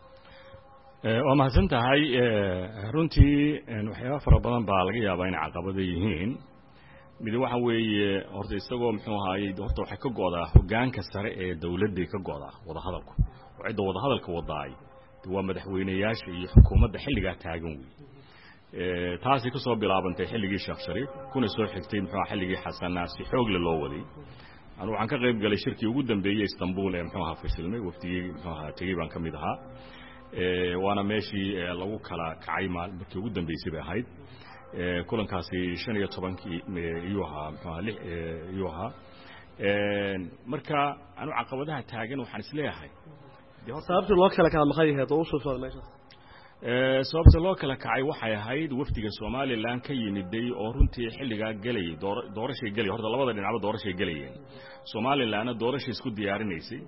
waa mahadsan tahay runtii waxyaabo fara badan baa laga yaabaa in caqabado yihiin mid waxa weeye horta isagoo muxuu ahaayay horta waxay ka go'daa hoggaanka sare ee dawladda ka go'daa wada hadalku oo cidda wada hadalka wadaay waa madaxweynayaasha iyo xukuumadda xilliga taagan weey ee taasi ka soo bilaabantay xilligii Sheekh Shariif kuna soo xigtay muxuu ahaa xilligii Xasan si xoog loo waday anu waxaan ka qayb galay shirkii ugu dambeeyay Istanbul ee muxuu ahaa fashilmay waftigii muxuu ahaa tagay baan kamid ahaa ee waana meeshii lagu kala kacay markii ugu dambeysay bay ahayd ee kulankaasi shan iyo tobankii iyo ahaa muxuu ahaa iyo ahaa ee marka anu caqabadaha taagan waxaan isleeyahay sababta loo kala kacay maxay ahayd oo soo soo meesha ee sababta loo kala kacay waxay ahayd wafdiga Soomaaliland ka yimiday oo runtii xilliga galay doorashay galay horta labada dhinacba doorashay galayeen Soomaaliland doorashay isku diyaarinaysay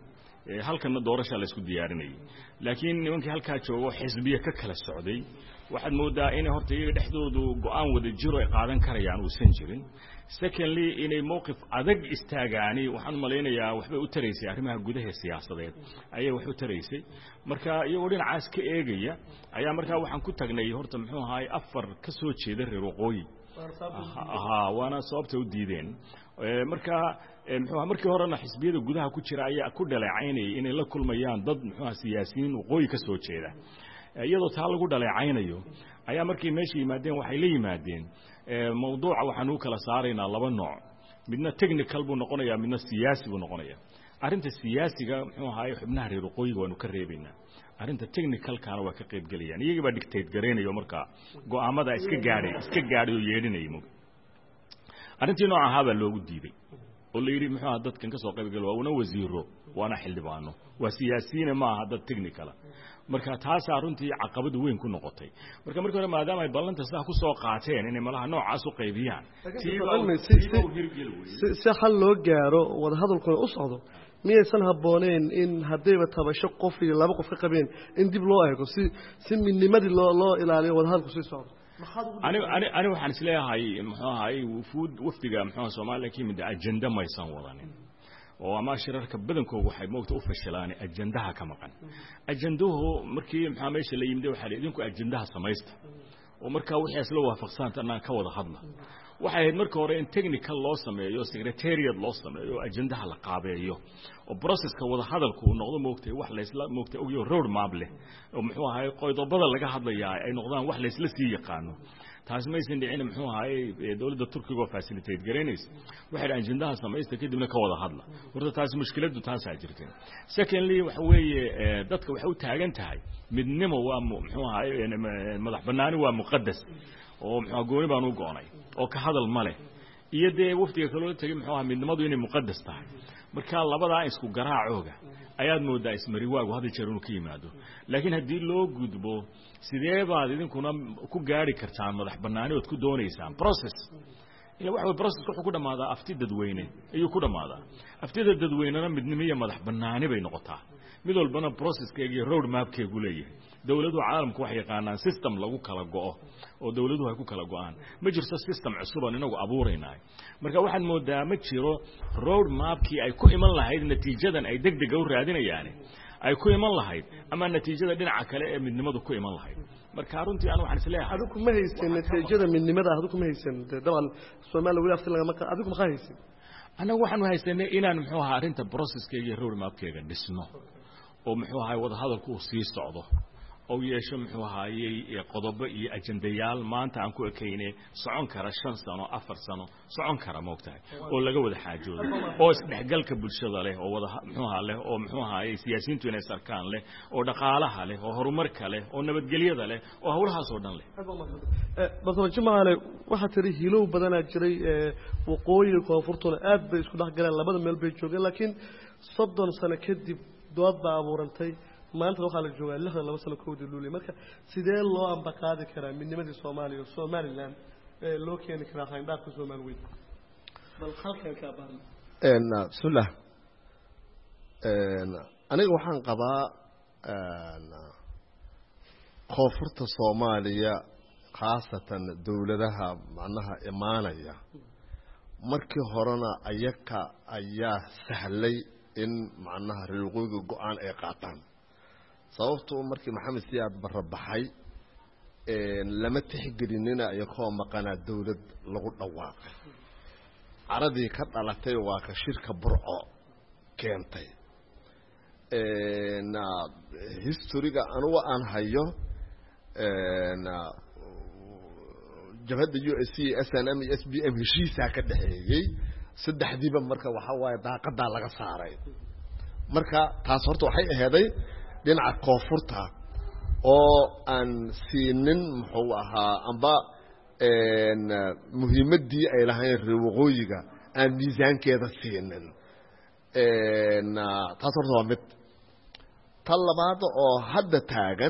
halkana doorasha la isku diyaarinayay laakiin nimankii halkaa joogo xisbiye ka kala socday waxaad moodaa in horta iyaga dhexdoodu go'aan wada jiro ay qaadan karayaan uusan jirin secondly inay mowqif adag istaagaani waxaan maleynayaa waxbay u taraysay arrimaha gudaha siyaasadeed ayay wax u taraysay marka iyagoo dhinacaas ka eegaya ayaa markaa waxaan ku tagnay horta muxuu ahaay afar ka soo jeeda reer waqooyi aha waana sababta u diideen marka muxuu markii horena xisbiyada gudaha ku jira ayaa ku dhaleecaynayay inay la kulmayaan dad muxuu siyaasiyiin waqooyi ka soo jeeda iyadoo taa lagu dhaleecaynayo ayaa markii meesha yimaadeen waxay la yimaadeen mawduuca waxaan u kala saaraynaa laba nooc midna technical buu noqonayaa midna siyaasi buu noqonayaa arrinta siyaasiga muxuu ahaay xubnaha reer waqooyiga waanu ka reebaynaa arrinta technicalkana waa ka qayb galayaan iyaga baa dictate gareynayo marka go'aamada iska gaadhay iska gaadhay oo yeedhinayay mug arrintii nooca ahaa baa loogu diiday oo la yidhi muxuu ahaa dadkan ka soo qayb galay waa una wasiiro waana xildhibaano waa siyaasiyiin ma aha dad technical marka taas runtii caqabad weyn ku noqotay marka markii hore maadaama ay ballanta sax ku soo qaateen inay malaha noocaas u qaybiyaan si xal loo gaaro wada hadalkooda u socdo miyaysan habbooneen in haddayba tabasho qof iyo laba qof ka qabeen in dib loo eego si si midnimadii loo loo ilaaliyo wada hadalku sii socdo ani ani ani waxaan isleeyahay muxuu ahaay wufuud wafdiga muxuu Soomaaliya ka mid agenda maysan wadanin oo ama shirarka badankoodu waxay moogta u fashilaan ajendaha ka maqan ajenduhu markii maxaa meesha la yimid waxa la idinku ajendaha samaysta oo marka wixii isla waafaqsan tanaan ka wada hadla waxay ahayd marka hore in technical loo sameeyo secretariat loo sameeyo ajendaha la qaabeeyo oo processka wada hadalku noqdo moogtay wax la isla moogtay oo road map leh oo muxuu ahaay qoydobada laga hadlayaa ay noqdaan wax la isla sii yaqaano taas ma aysan dhicin muxuu ahaay dawladda Turkiga oo facilitate gareynaysa waxay ajendaha sameeyay kadibna ka wada hadla horta taas mushkiladu taas ay jirtay secondly waxa weeye dadka waxay u taagan tahay midnimo waa muxuu ahaay madax banaani waa muqaddas oo muxuu gooni baan u goonay oo ka hadal male iyo dee waftiga kale oo tagay muxuu ahaa midnimadu inay muqaddas tahay marka labada isku garaacooga ayaad moodaa ismari waagu hada jeer inuu ka yimaado laakiin hadii loo gudbo sidee baad idinkuna ku gaari kartaan madax banaani oo ku doonaysaan process ila waxa process wuxuu ku dhamaadaa afti dadweyne ayuu ku dhamaadaa aftida dadweynena midnimo iyo madax banaani bay noqotaa mid walbana processkeyga iyo road mapkeegu leeyahay dawladdu caalamku waxay yaqaanaan system lagu kala go'o oo dawladuhu ay ku kala go'aan ma jirto system cusub oo inagu abuureynaa marka waxaan moodaa ma jiro road mapkii ay ku iman lahayd natiijadan ay degdeg u raadinayaan ay ku iman lahayd ama natiijada dhinaca kale ee midnimadu ku iman lahayd marka runtii aan waxaan isleeyahay adigu ma haysan natiijada midnimada adigu ma haysan dabcan Soomaaliya wali afti laga ma adigu ma haysan anagu waxaan haysanay inaan muxuu ahaa arrinta processkeyga iyo road mapkeyga dhisno oo muxuu ahaa wada hadalku sii socdo oo yeesho muxuu ahaayay qodobo iyo ajendayaal maanta aan ku ekeynay socon kara shan sano afar sano socon kara moogtahay oo laga wada xaajoodo oo isdhexgalka bulshada leh oo wada muxuu ahaa leh oo muxuu ahaayay siyaasiyiintu inay sarkaan leh oo dhaqaalaha leh oo horumarka leh oo nabadgelyada leh oo hawlahaas oo dhan leh bartama jamaale waxa tiri hilow badanaa jiray waqooyiga koonfurtuna aad bay isku dhex galeen labada meel bay joogeen laakiin soddon sano kadib dood baa abuurantay maanta waxa la joogaa lixdan laba sano koodii luulay marka sidee loo amba qaadi karaa midnimadii Soomaaliya oo Somaliland ee loo keeni karaa xayndaabka Soomaaliyeed bal halkan ka baahan een sulah een aniga waxaan qabaa een koonfurta Soomaaliya khaasatan dawladaha macnaha imaanaya markii horena ayaka ayaa sahlay in macnaha reeqooyga go'aan ay qaataan sababtoo markii maxamed siyaad barabaxay ee lama tixgelinina ayagoo maqana dawlad lagu dhawaaqay aradii ka dhalatay waa ka shirka burco keentay ee na historiga anu aan hayo ee na jabhadda U S C S N M S B M heshiisa ka dhaxeeyay saddexdiiba marka waxa waaye daaqada laga saaray marka taas horta waxay aheeday dhinaca koonfurta oo aan siinin muxuu ahaa amba een muhiimadii ay lahayn reer waqooyiga aan miisaankeeda siinin een taas horta waa mid talabaad oo hadda taagan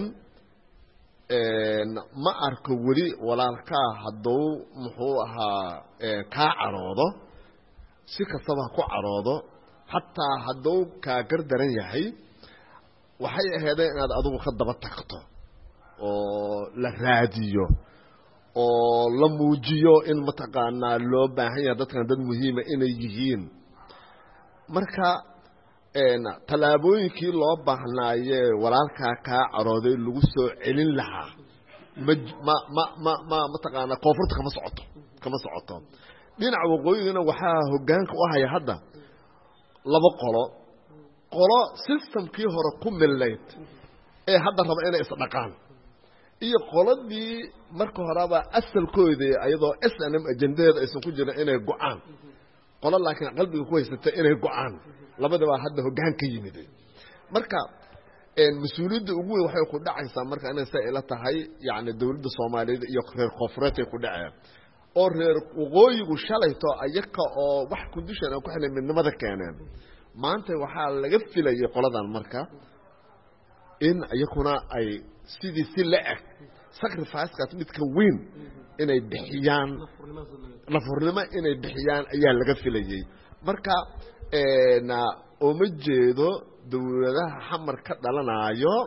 een ma arko wali walaalka hadduu muxuu ahaa ka caroodo si kastaba ku caroodo xataa hadduu kaa gardaran yahay waxay ahaydeen inaad adigu ka daba tagto oo la raadiyo oo la muujiyo in mataqaanaa loo baahan yahay dadkan dad muhiima inay yihiin marka tallaabooyinkii loo baahnaaye walaalkaa kaa carooday lagu soo celin lahaa ma ma ma ma ma mataqaanaa koonfurta kama socoto kama socoto dhinaca waqooyigana waxaa hoggaanka u haya hadda laba qolo qolo systemkii hore ku millayd ee hadda raba inay isdhaqaan iyo qoladii marka horeba asalkoodii ayadoo S N M ajendadeeda aysan ku jirin inay go-aan qolo laakiin qalbiga ku haysata inay go-aan labadaba hadda hoggaan ka yimid marka mas-uuliyadda ugu weyn waxay ku dhacaysaa marka inay sa ila tahay yacni dowladda soomaaliyeed iyo reer koonfureed ay ku dhaceen oo reer waqooyigu shalayto ayaka oo wax condition aan ku xilin midnimada keeneen maanta waxaa laga filayay qoladan marka in ayakuna ay sidii si la eg sacrificekaas midka weyn inay bixiyaan nafurnimo inay bixiyaan ayaa laga filayay marka uma jeedo dowladaha xamar ka dhalanayo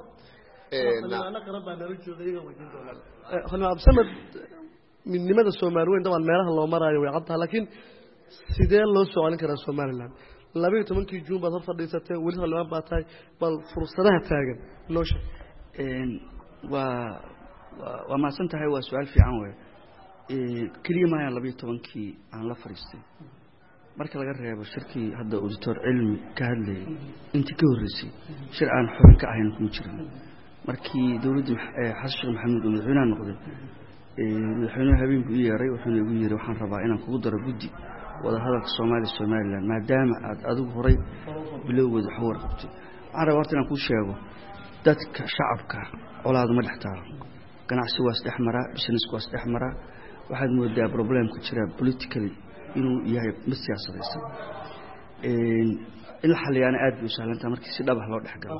absamed midnimada soomaali weyn dabaan meelaha loo maraayo way caddaha laakiin sidee loo soo celin karaa somaliland labayo tobankii juun baad hor fadhiisatay weli xildhibaan baa tahay bal fursadaha taagan noo sheeg waa waa mahadsan tahay waa su-aal fiican wey keliya maayaan labayo tobankii aan la fadhiistay marka laga reebo shirkii hadda auditor cilmi ka hadlayay intii ka horreysay shir aan xubin ka ahayn kuma jirin markii dowladda xasan sheekh maxamuud oo madaxweynaha noqday madaxweynuhu habeenku ii yeeray wuxuuna igu yiri waxaan rabaa inaan kugu daro guddi wadahadalka soomaaliya somaliland maadaama aad adigu horay bilowgeed wax u warqabtay waxaan rabaa horta inaan kuu sheego dadka shacabka colaadu ma dhex taalo ganacsi waa isdhex maraa business waa isdhex maraa waxaad moodaa problemka jira politically inuu yahay mid siyaasadaysan in la xaliyaana aad bay u sahlantaha markii si dhab ah loo dhex galo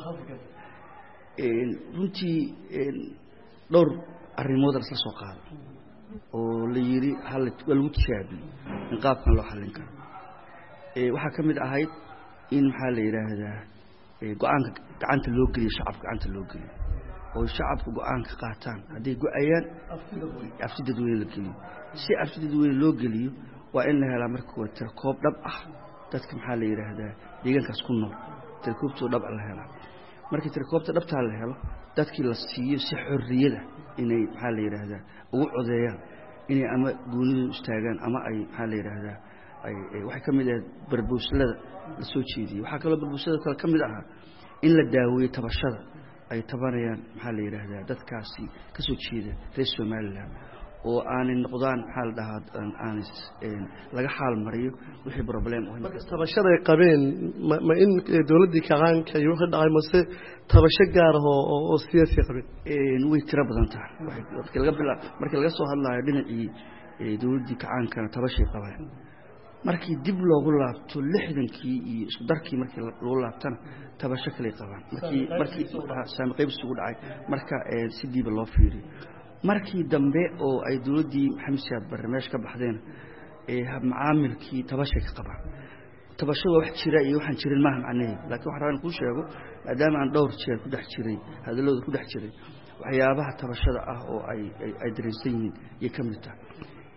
runtii dhowr arrimood la isla soo qaado oo la yiri hal waa lagu tijaabiyo in qaabkan loo xallin karo waxaa ka mid ahayd in maxaa la yidhaahdaa go-aanka gacanta loo geliyo shacabka gacanta loo geliyo oo shacabka go-aanka qaataan hadday go-ayaan afti dadweyne la geliyo si afti dadweyne loo geliyo waa in la helaa marka waa tirkoob dhab ah dadka maxaa la yidhaahdaa deegaankaas ku nool tirkoobtoo dhab la helaa markii tirkoobta dhabtaa la helo dadkii la siiyo si xorriyada inay maxaa la yidhaahdaa ugu codeeyaan inay ama goonidu istaagaan ama ay maxaa la yidhaahdaa ay waxay ka mid ahayd barbowslada la soo jeediyey waxaa kaloo barbowslada kale ka mid ahaa in la daaweeyo tabashada ay tabanayaan maxaa la yidhaahdaa dadkaasi ka soo jeeda reer somaliland oo aanay noqdaan maxaa la dhahaa aan laga xaal mariyo wixii problem tabashada ay qabeen ma in dowladdii kacaanka iyo wixii dhacay mase tabasho gaar ah oo oo siyaasi qabeen way tiro badan tahay markii laga bilaa markii laga soo hadlayo dhinacii dowladdii kacaankana tabashay qabeen markii dib loogu laabto lixdankii iyo isku darkii markii loo laabtana tabasho kale qabaan markii markii saami qaybs ugu dhacay marka si diiba loo fiiriyo markii dambe oo ay dowladdii maxamed siyaad barre meesha ka baxdeen macaamilkii tabashay ka qabaan tabashada wax jira iyo waxaan jirin maaha macnaheedu laakiin waxaan rabaa in kuu sheego maadaama aan dhowr jeer ku dhex jiray hadallooda ku dhex jiray waxyaabaha tabashada ah oo ay ay dareensan yihiin iyo ka mid tahay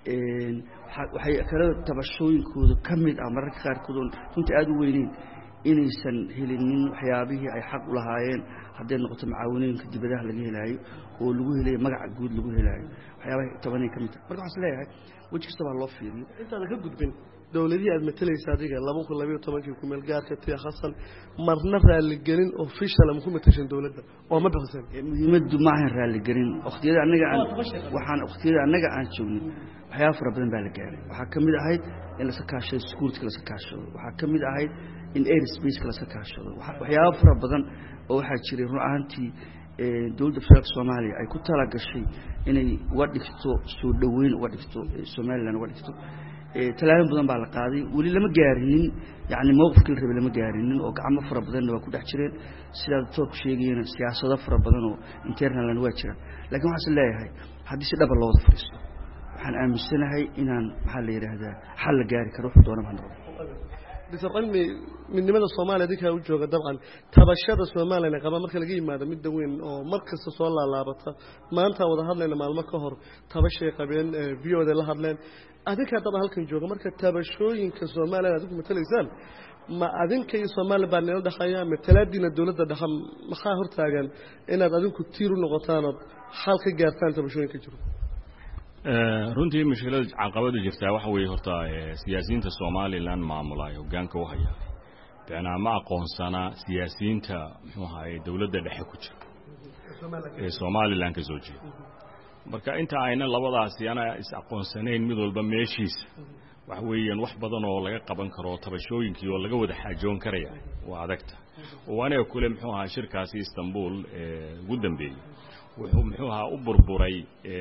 waxay kale tabashooyinkooda ka mid ah mararka qaarkood oon runtii aada u weyneyn inaysan helinin waxyaabihii ay xaq u lahaayeen hadday noqoto macaawinooyinka dibadaha laga helaayo oo lagu helayo magaca guud lagu helaayo waxyaabaha tobanay ka mid tahay marka waxaan is leeyahay weji kasta baa loo fiiriyo intaadan ka gudbin dowladihii aad matalaysa adiga laba kun labayo tobankii kumeel gaarka tia hasan marna raaligelin official ama ku matashan dowladda oo ma bixiseen muhiimaddu ma ahan raaligelin waqtiyada annaga aan waxaan waqtiyada annaga aan joognay waxyaaba fara badan baa la gaaray waxaa ka mid ahayd in la sakaashado security la sakaashado waxaa ka mid ahayd in air space la sakaashado waxyaaba fara badan oo waxaa jiray run ahaantii dowladda federaalka soomaaliya ay ku tala gashay inay uga dhigto soo dhaweyn uga dhigto somaliland uga dhigto talaabin badan baa la qaaday weli lama gaarinin yani mowqifkii la rabay lama gaarinin oo gacmo fara badanna waa ku dhex jireen sidaad toorku sheegayeen siyaasado fara badan oo internalna waa jiraan laakiin waxaan is leeyahay haddii si dhaba loo wada fadhiisto waxaan aaminsanahay inaan maxaa la yidhaahdaa xal la gaari karo wuxuu doona baan rabo dr cilmi midnimada Soomaaliya dadka u jooga dabcan tabashada Soomaaliya qaba marka laga yimaado mid weyn oo markasta soo laalaabata maanta wada hadlayna maalmo ka hor tabashay qabeen V O da la hadleen adinka daba halkan jooga marka tabashooyinka Soomaaliya adigu matalaysaan ma adinka iyo Soomaaliya baa nala dhaxaya matalaadina dawladda dhaxam maxaa hortaagan inaad adinku tiir u noqotaan xal ka gaartaan tabashooyinka jiro runtii mushkilada caqabada jirta waxa weeye horta siyaasiyiinta Soomaaliland maamulay hoggaanka u haya taana ma aqoonsana siyaasiyiinta muxuu ahaay dawladda dhexe ku jira ee Soomaaliland ka soo jeeda marka inta ayna labadaasi ana is aqoonsanayn mid walba meeshiisa waxa weeyaan wax badan oo laga qaban karo tabashooyinkii oo laga wada xaajoon karaya waa adagta waana kule muxuu ahaa shirkaasi Istanbul ee ugu dambeeyay wuxuu muxuu ahaa u burburay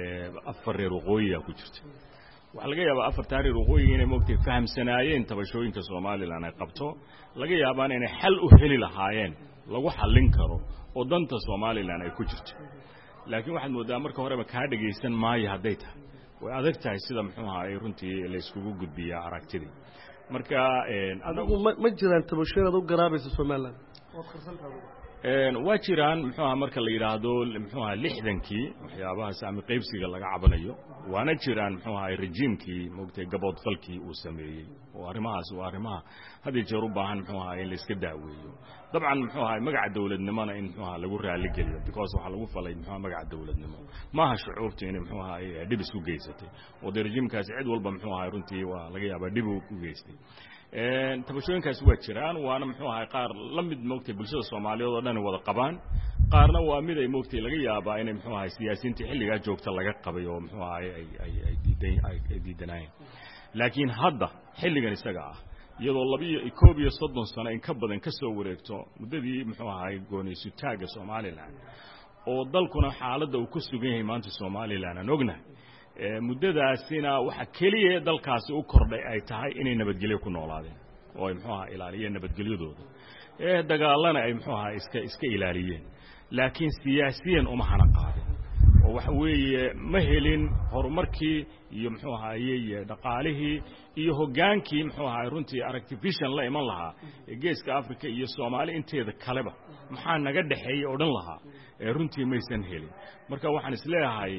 afar reer waqooyi ku jirta waxa laga yaabaa afar taariikh waqooyi inay moogtay fahamsanaayeen tabashooyinka Soomaaliland ay qabto laga yaabaa inay xal u heli lahaayeen lagu xallin karo oo danta Soomaaliland ay ku jirto laakiin waxaad moodaa marka horeba ka dhageysan maayo haday tahay way adag tahay sida muxuu ahaa runtii la isku gudbiya aragtidii marka anagu ma jiraan tabashooyin u garaabaysa Soomaaliland oo qarsantahay een waa jiraan muxuu ahaa marka la yiraahdo muxuu ahaa lixdankii waxyaabaha saami qaybsiga laga cabanayo waana jiraan muxuu ahaa rejiimkii moogtay gabood falkii uu sameeyay oo arimahaas waa arimaha hadii jeer u baahan muxuu ahaa in la iska daaweeyo dabcan muxuu ahaa magaca dawladnimada in muxuu ahaa lagu raali geliyo because waxa lagu falay muxuu ahaa magaca dawladnimo ma aha shucuubta in muxuu ahaa dib isku geysatay oo rejiimkaas cid walba muxuu ahaa runtii waa laga yaabaa dib u geystay een tabashooyinkaas waa jiraan waana muxuu ahaa qaar la mid moogtay bulshada Soomaaliyeed oo dhan wada qabaan qaarna waa mid ay moogtay laga yaabaa inay muxuu ahaa siyaasiyiinta xilliga joogta laga qabay oo muxuu ahaa ay ay ay diiday ay diidanayeen laakiin hadda xilligan isaga ah iyadoo laba iyo koob iyo soddon sano in ka badan ka soo wareegto muddadii muxuu ahaa gooniisu taaga Soomaaliland oo dalkuna xaaladda uu ku sugan yahay maanta Soomaaliland aan ognahay muddadaasina waxa kaliya dalkaasi u kordhay ay tahay inay nabadgelyo ku noolaadeen oo ay muxuu ahaa ilaaliyeen nabadgelyadooda ee dagaalana ay muxuu ahaa iska iska ilaaliyeen laakiin siyaasiyan uma hana qaadin oo waxa weeye ma helin horumarkii iyo muxuu ahaayay dhaqaalihii iyo hogaankii muxuu ahaay runtii artificial la iman lahaa ee geeska Afrika iyo Soomaali inteeda kaleba maxaa naga dhaxeeyay oo dhan lahaa ee runtii maysan helin marka waxaan isleeyahay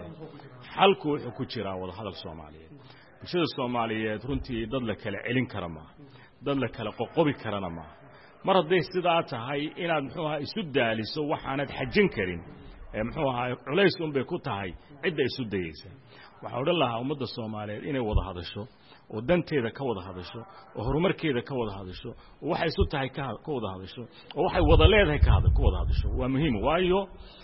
xalku wuxuu ku jiraa wada hadal Soomaaliyeed bulshada Soomaaliyeed runtii dad la kala celin kara ma dad la kala qoqobi karana ma mar haday sidaa tahay inaad muxuu ahaa isu daaliso waxaanad xajin karin ee muxuu ahaa culays un bay ku tahay cid ay isu dayaysa waxa odhan lahaa ummadda Soomaaliyeed inay wada hadasho oo danteeda ka wada hadasho oo horumarkeeda ka wada hadasho oo waxay isu tahay ka wada hadasho oo waxay wada leedahay ka wada hadasho waa muhiim waayo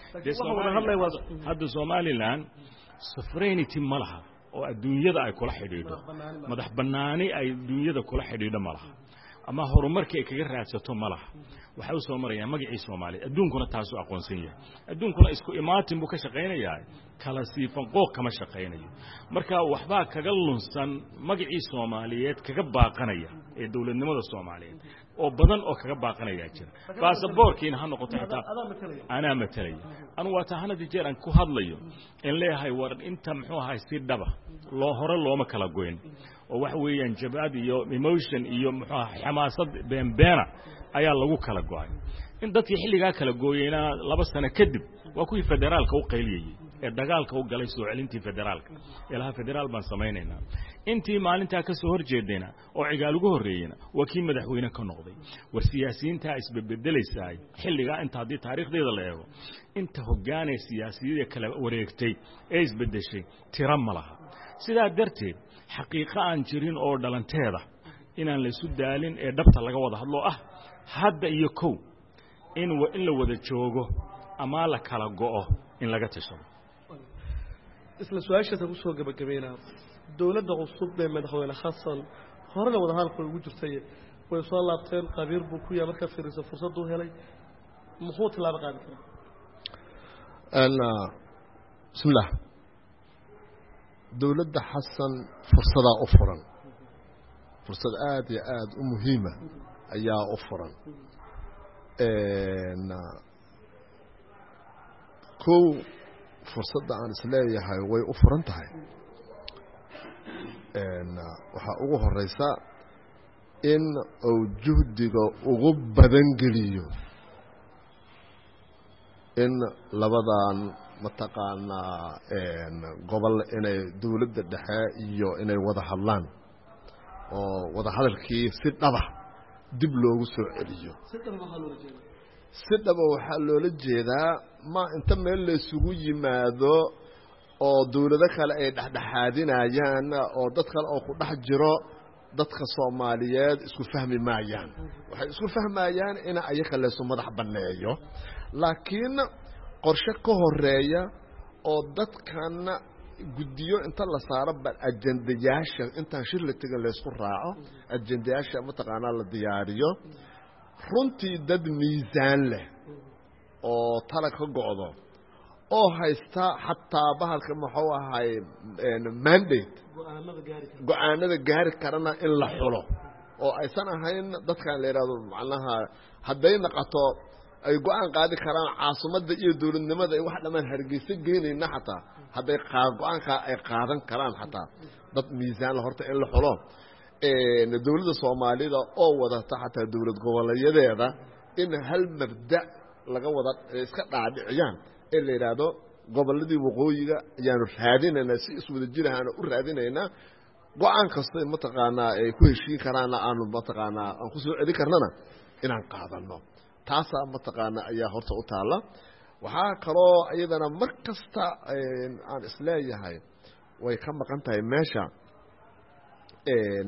hadda Soomaaliland sovereignty malaha oo adduunyada ay kula xidhiidho madax banaani ay adduunyada kula xidhiidho malaha ama horumarka ay kaga raadsato malaha waxa uu soo maraya magacii Soomaaliyeed adduunkuna taas uu aqoonsan yahay adduunkuna isku imaatin buu ka shaqeynayaa kala siifan qooq kama shaqeynayo marka waxba kaga lunsan magacii Soomaaliyeed kaga baaqanaya ee dawladnimada Soomaaliyeed oo badan oo kaga baaqanaya jira baasaboorkiina ha noqoto xitaa ana matalay anu waa tahanada jeer aan ku hadlayo in leeyahay war inta muxuu ahaa si dhaba loo hore looma kala goyn oo wax weeyaan jabad iyo emotion iyo muxuu ahaa xamaasad beenbeena ayaa lagu kala go'ay in dadkii xilliga kala gooyayna laba sano kadib waa kuwii federaalka u qayliyay ee dagaalka u galay soo celintii federaalka ilaha federaal baan sameeynayna intii maalinta ka soo horjeedayna oo cigaal ugu horeeyayna waa kii madaxweyne ka noqday war siyaasiyiinta isbedbedelayay xilliga inta hadii taariikhdeeda la eego inta hogaanay siyaasiyada kala wareegtay ee isbedeshay tira malaha sidaa darteed xaqiiqo aan jirin oo dhalanteeda inaan la isu daalin ee dhabta laga wada hadlo ah hadda iyo kow in in la wada joogo ama la kala go'o in laga tashado isla su'aasha ku soo gabagabeynaa dawladda cusub ee madaxweyne Xasan horena wada halka ugu jirtay way soo laabteen qabiir buu ku yahay marka fiirisa fursad uu helay muxuu talaab qaadi karaa ana bismillah dawladda Xasan fursada u furan fursad aad iyo aad u muhiima ayaa u furan een ko fursadda aan isleeyahay way u furan tahay een waxa ugu horeysa in uu juhdiga ugu badan geliyo in labadan mataqaanaa gobol inay dawladda dhexe iyo inay wada hadlaan oo wada hadalkii si dhaba dib loogu soo celiyo si dhaba waxaa loola jeedaa ma inta meel la isugu yimaado oo dawlado kale ay dhexdhexaadinayaan oo dad kale oo ku dhex jiro dadka Soomaaliyeed isku fahmi maayaan waxay isku fahmayaan in ayaga la soo madax baneeyo laakiin qorshe ka horeeya oo dadkan gudiyo inta la saaro bal ajendayaasha inta shir la taga la isku raaco ajendayaasha mataqaana la diyaariyo runtii dad miisaan leh oo tala ka go'do oo haysta xataa bahalka muxuu ahay mandate go'aanada gaari karana in la xulo oo aysan ahayn dadkan la yiraahdo macnaha haday naqato ay go'aan qaadi karaan caasimada iyo dawladnimada ay wax dhamaan hargeysa geynayna xataa haday qaad go'aanka ay qaadan karaan xataa dad miisaan la horta in la xulo ee dawladda Soomaalida oo wadata xataa dawlad goboleeyadeeda in hal mabda laga wada iska dhaadhiciyaan ee la yiraahdo goboladii waqooyiga ayaanu raadinayna si isu wada jiraan u raadinayna go'aan kasta mataqaana ay ku heshiin karaan aanu mataqaana aan ku soo celi karnana inaan qaadano taasa mataqaana ayaa horta u taala waxa kaloo ayadana markasta aan isleeyahay way ka maqan tahay meesha ee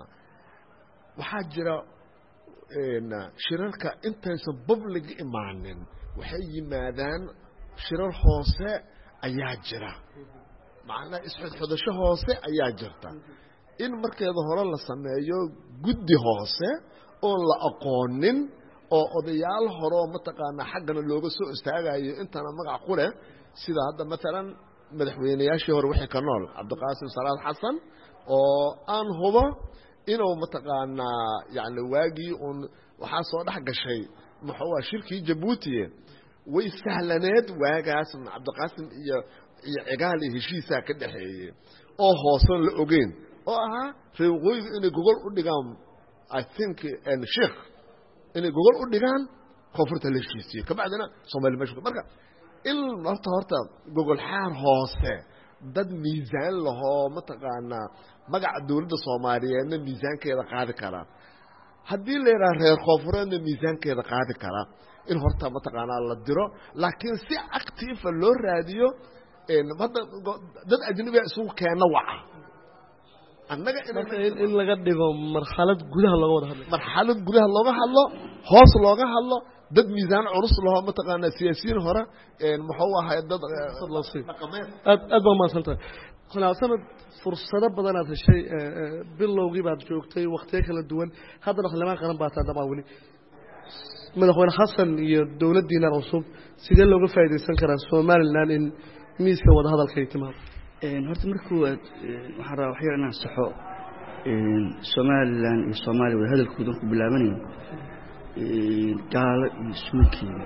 waxa jira ee shirarka intaysan public imaanin waxay yimaadaan shirar hoose ayaa jira macna isxudxudasho hoose ayaa jirta in markeeda hore la sameeyo guddi hoose oo la aqoonin oo odayaal hore mataqaana xaqana looga soo istaagayo intana magac ku leh sida hadda midalan madaxweynayaashii hore wixii ka nool Cabdiqaasim Salaad Xasan oo aan hubo inuu mataqaana yaani waagi un waxa soo dhax gashay muxuu shirkii Djibouti way sahlaneed waagaas Cabdiqaasim iyo iyo cigaali heshiisa ka dhaxeeyay oo hoosan la ogeyn oo aha reeqooyga inay gogol u dhigaan I think and sheikh inay gogol u dhigaan koonfurta la heshiisay ka bacdina Soomaali meesha marka il horta horta gogol xaar hoose dad miisaan laho mataqaana magaca dawladda Soomaaliyeed miisaankeeda qaadi kara haddii la yiraahdo reer koonfureedna miisaankeeda qaadi kara in horta mataqaana la diro laakiin si active loo raadiyo in dad ajnabi ah isugu keena waca annaga in laga dhigo marxalad gudaha looga wada hadlo marxalad gudaha looga hadlo hoos looga hadlo dad miisaan culus loo mataqaana siyaasiyiin hore een muxuu ahaa dad aad aad baa maasantay khalaasana fursado badan aad heshay bilowgii baad joogtay waqtiyo kala duwan haddana xillimaan qaran baa taa dhamaa wali madaxweyne xasan iyo dawladdiina cusub sidee looga faa'iideysan karaa Soomaaliland in miiska wada hadalka ay timaado een horta markuu waxa rabaa wax yar inaan saxo een Soomaaliland iyo Soomaaliya wada hadalkooda ku bilaabanayeen ee gaala iyo Suukiina